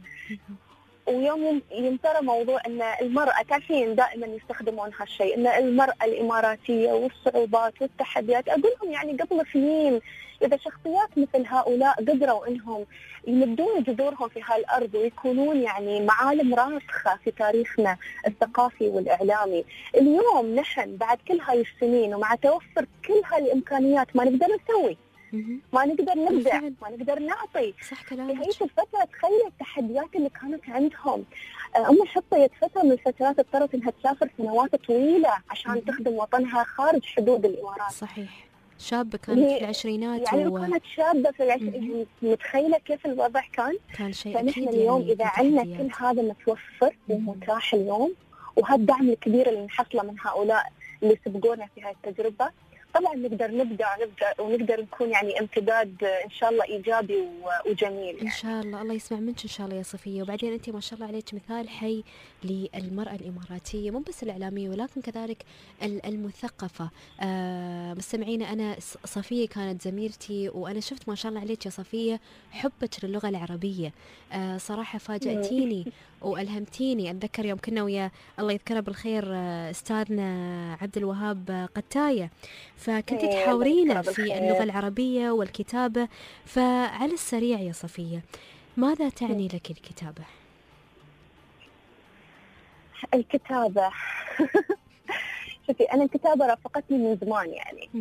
ويوم ينترى موضوع أن المرأة، تعرفين دائما يستخدمون هالشيء، أن المرأة الإماراتية والصعوبات والتحديات. أقولهم يعني قبل سنين إذا شخصيات مثل هؤلاء قدروا أنهم يمدون جذورهم في هالأرض ويكونون يعني معالم راسخة في تاريخنا الثقافي والإعلامي، اليوم نحن بعد كل هاي السنين ومع توفر كل هاي الإمكانيات ما نقدر نسوي، ما نقدر نبدع، ما نقدر نعطي. صح كلامك. في هاي الفترة تخيل التحديات اللي كانت عندهم. أم الحصة فترة من الفترات اضطرت إنها تسافر سنوات طويلة عشان تخدم وطنها خارج حدود الإمارات. صحيح. شابة كانت في العشرينات يعني كانت شابة في العشرينات. متخيلة كيف الوضع كان شيء فنحن أكيد اليوم يعني إذا عندنا كل هذا متوفر ومتاح اليوم، وهالدعم الكبير اللي نحصله من هؤلاء اللي سبقونا في هاي التجربة، طبعا نقدر نبدع ونقدر نكون يعني امتداد إن شاء الله إيجابي وجميل يعني. إن شاء الله. الله يسمع منك إن شاء الله يا صفية. وبعدين أنت ما شاء الله عليك مثال حي للمرأة الإماراتية، مو بس الإعلامية ولكن كذلك المثقفة. مستمعينا، أنا صفية كانت زميلتي، وأنا شفت ما شاء الله عليك يا صفية حبك للغة العربية. صراحة فاجأتيني وألهمتيني. أتذكر يوم كنا ويا الله يذكره بالخير أستاذنا عبد الوهاب قتاية، فكنت تحاورينا في اللغة العربية والكتابة. فعلى السريع يا صفية، ماذا تعني لك الكتابة؟ الكتابة شوفي، أنا الكتابة رافقتني من زمان يعني،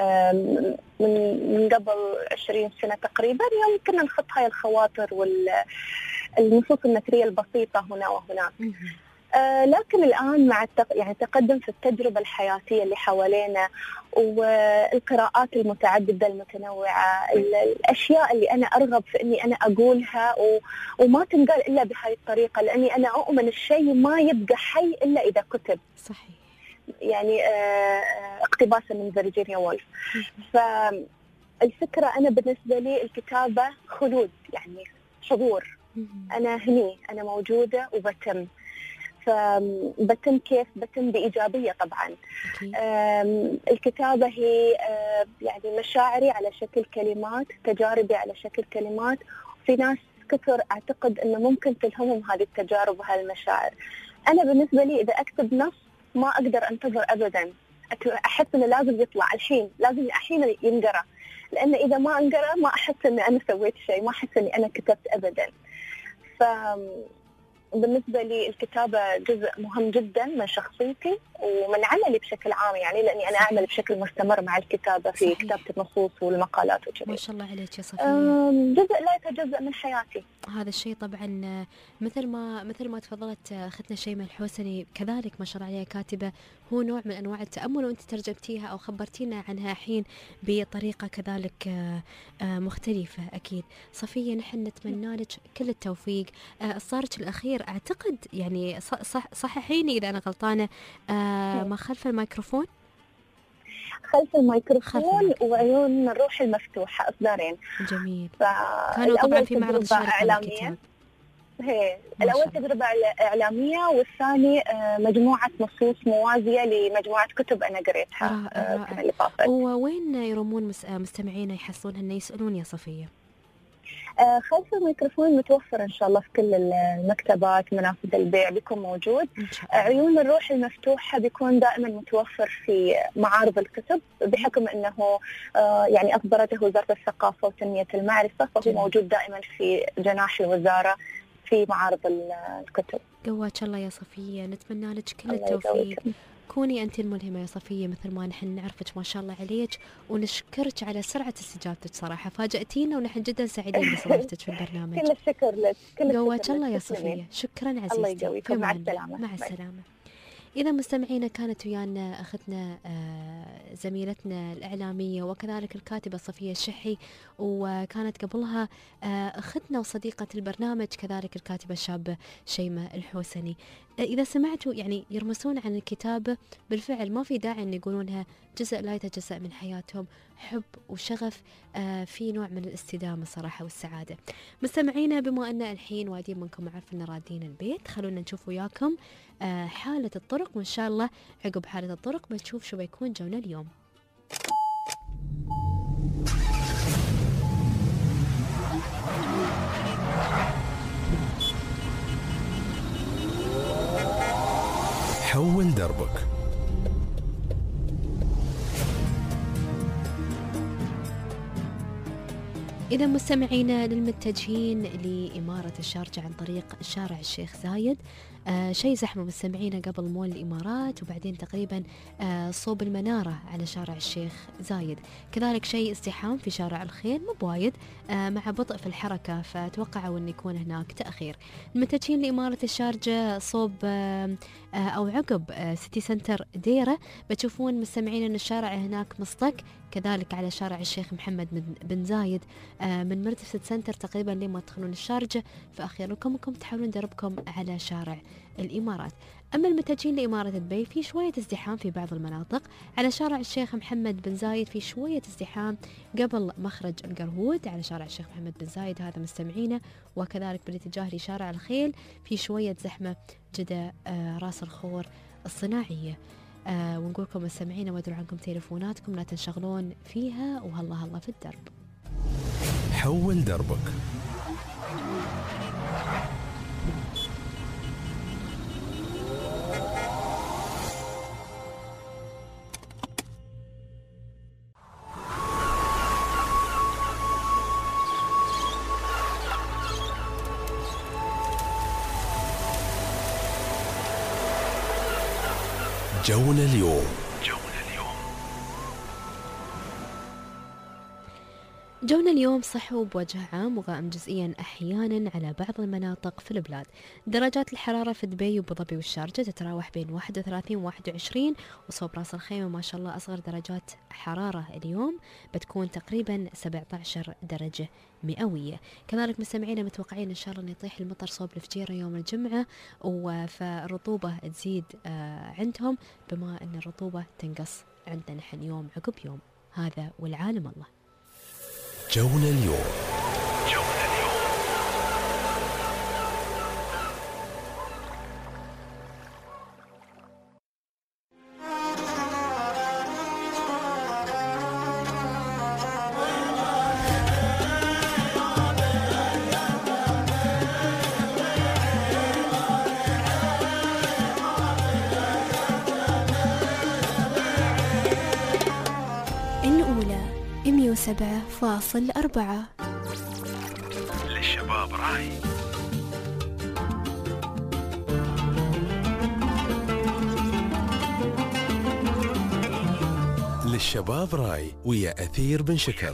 من قبل 20 سنة تقريبا، يوم كنا نخط هاي الخواطر والنصوص النثرية البسيطة هنا وهناك. لكن الآن مع يعني التقدم في التجربة الحياتية اللي حوالينا والقراءات المتعددة المتنوعة، الأشياء اللي أنا أرغب في أني أنا أقولها وما تنقال إلا بهاي الطريقة، لأني أنا أؤمن الشيء ما يبقى حي إلا إذا كتب. صحيح. يعني اقتباسا من فيرجينيا وولف. فالفكرة أنا بالنسبة لي الكتابة خلود، يعني حضور. أنا هني، أنا موجودة وبتم. فبتم كيف؟ بتم بإيجابية طبعا. الكتابة هي يعني مشاعري على شكل كلمات، تجاربي على شكل كلمات. في ناس كثر أعتقد أنه ممكن تلهمهم هذه التجارب وهالمشاعر. أنا بالنسبة لي إذا أكتب نص ما أقدر أنتظر أبدا، أحس أنه لازم يطلع الحين، لازم الحين ينقرأ، لأن إذا ما انقرأ ما أحس أني أنا سويت شيء، ما أحس أني أنا كتبت أبدا. بالنسبة لي الكتابة جزء مهم جدا من شخصيتي ومن عملي بشكل عام، يعني لأني أنا أعمل بشكل مستمر مع الكتابة في كتابة النصوص والمقالات وكذا. ما شاء الله عليك يا صفية. جزء لا يتجزأ من حياتي. هذا الشيء طبعا مثل ما تفضلت أختنا شيماء الحوسني، كذلك ما شاء الله عليها كاتبة، هو نوع من أنواع التأمل، وأنت ترجمتيها أو خبرتينا عنها حين بطريقة كذلك مختلفة. أكيد صفية، نحن نتمنى لك كل التوفيق. صارت الأخير أعتقد يعني صححيني إذا أنا غلطانة، ما خلف الميكروفون؟ خلف الميكروفون وعيون الروح المفتوحة، إصدارين. جميل. كانوا طبعا في معرض إعلامية. الأول تجربة إعلامية، والثاني مجموعة نصوص موازية لمجموعة كتب أنا قريتها السنة اللي فاتت. ووين يرمون مستمعين يحصلون هن يسألون يا صفية؟ خلف الميكروفون متوفر إن شاء الله في كل المكتبات، منافذ البيع بيكون موجود. عيون الروح المفتوحة بيكون دائما متوفر في معارض الكتب، بحكم أنه يعني أصدرته وزارة الثقافة وتنمية المعرفة، فهو موجود دائما في جناح الوزارة في معارض الكتب. قواك الله يا صفية، نتمنى لك كل التوفيق. كوني أنت الملهمة يا صفية مثل ما نحن نعرفك ما شاء الله عليك، ونشكرك على سرعة استجابتك. صراحة فاجأتينا ونحن جدا سعيدين بصراحتك في البرنامج. كل الشكر لك. قواك الله يا صفية. شكرا عزيزتي. الله يقويكم. مع السلامة. مع السلامة. إذا مستمعينا، كانت ويانا أختنا زميلتنا الإعلامية وكذلك الكاتبة صفية الشحي، وكانت قبلها أختنا وصديقة البرنامج كذلك الكاتبة الشابة شيماء الحوسني. إذا سمعتوا يعني يرمسون عن الكتابة، بالفعل ما في داعي أن يقولونها جزء لا يتجزأ من حياتهم، حب وشغف، في نوع من الاستدامة صراحة والسعادة. مستمعينا، بما أن الحين وادين منكم عارف أن رادين البيت، خلونا نشوف وياكم حالة الطرق، وإن شاء الله عقب حالة الطرق بنشوف شو بيكون جونا اليوم. حول دربك. إذا مستمعينا للمتجهين لإمارة الشارجة عن طريق شارع الشيخ زايد، شيء زحمة مستمعينا قبل مول الإمارات، وبعدين تقريبا صوب المنارة على شارع الشيخ زايد، كذلك شيء ازدحام في شارع الخيل مو بوايد، مع بطء في الحركة، فتوقعوا أن يكون هناك تأخير. المتجهين لإمارة الشارجة صوب أو عقب سيتي سنتر ديرة، بتشوفون مستمعين أن الشارع هناك مصطك، كذلك على شارع الشيخ محمد بن زايد من مرتفع سيتي سنتر تقريبا لما تدخلون الشارجة، فأخيركم تحاولون دربكم على شارع الإمارات. أما المتجهين لإمارة دبي في شوية ازدحام في بعض المناطق، على شارع الشيخ محمد بن زايد في شوية ازدحام قبل مخرج القرهود على شارع الشيخ محمد بن زايد، هذا مستمعينا. وكذلك بالاتجاه لشارع الخيل في شوية زحمة جدا راس الخور الصناعية. ونقول لكم مستمعينا وادعوا عنكم تليفوناتكم لا تنشغلون فيها، وهلا هلا في الدرب. حول دربك. جونا اليوم. جونا اليوم صحو بوجه عام وغائم جزئيا أحيانا على بعض المناطق في البلاد. درجات الحرارة في دبي وابو ظبي والشارجة تتراوح بين 31 و 21، وصوب راس الخيمة ما شاء الله أصغر درجات حرارة اليوم بتكون تقريبا 17 درجة مئوية. كذلك مستمعينا متوقعين إن شاء الله أن يطيح المطر صوب الفجيرة يوم الجمعة، فالرطوبة تزيد عندهم، بما أن الرطوبة تنقص عندنا نحن يوم عقب يوم. هذا والعالم الله. جونا اليوم. الأولى 107.4 للشباب راي. للشباب راي ويا أثير بن شكر.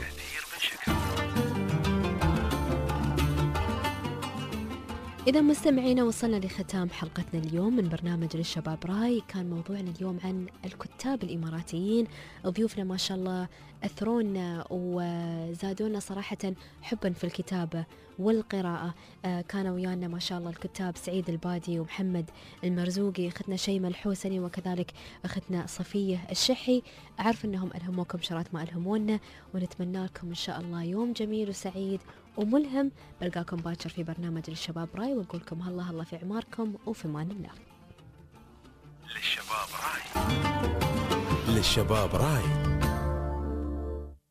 إذا مستمعينا وصلنا لختام حلقتنا اليوم من برنامج للشباب راي. كان موضوعنا اليوم عن الكتاب الإماراتيين. ضيوفنا ما شاء الله أثرونا وزادونا صراحة حبا في الكتابة والقراءة. كانوا ويانا ما شاء الله الكتاب سعيد البادي ومحمد المرزوقي، أختنا شيماء الحوسني، وكذلك أختنا صفية الشحي. أعرف أنهم ألهموكم شرات ما ألهمونا، ونتمنى لكم إن شاء الله يوم جميل وسعيد وملهم. بلقاكم باكر في برنامج للشباب راي، ونقول لكم هلا هلا في عماركم وفي مان الله. للشباب راي. للشباب راي.